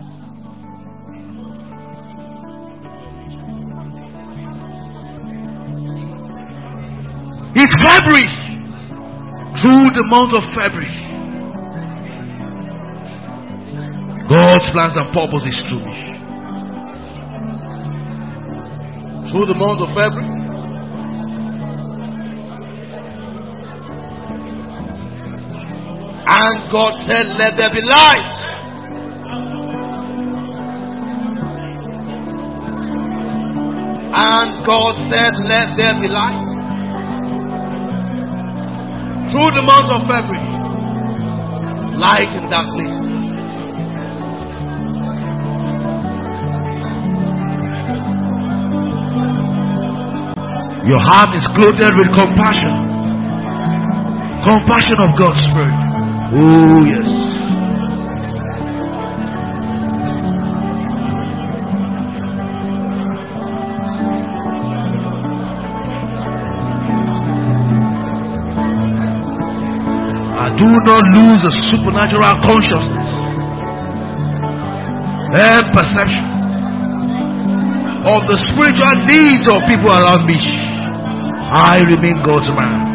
It's February. Through the month of February, God's plans and purposes through me. Through the month of February, and God said, let there be light. And God said, let there be light. Through the month of February, light in darkness. Your heart is clothed with compassion. Compassion of God's Spirit. Oh, yes. Do not lose a supernatural consciousness and perception of the spiritual needs of people around me. I remain God's man.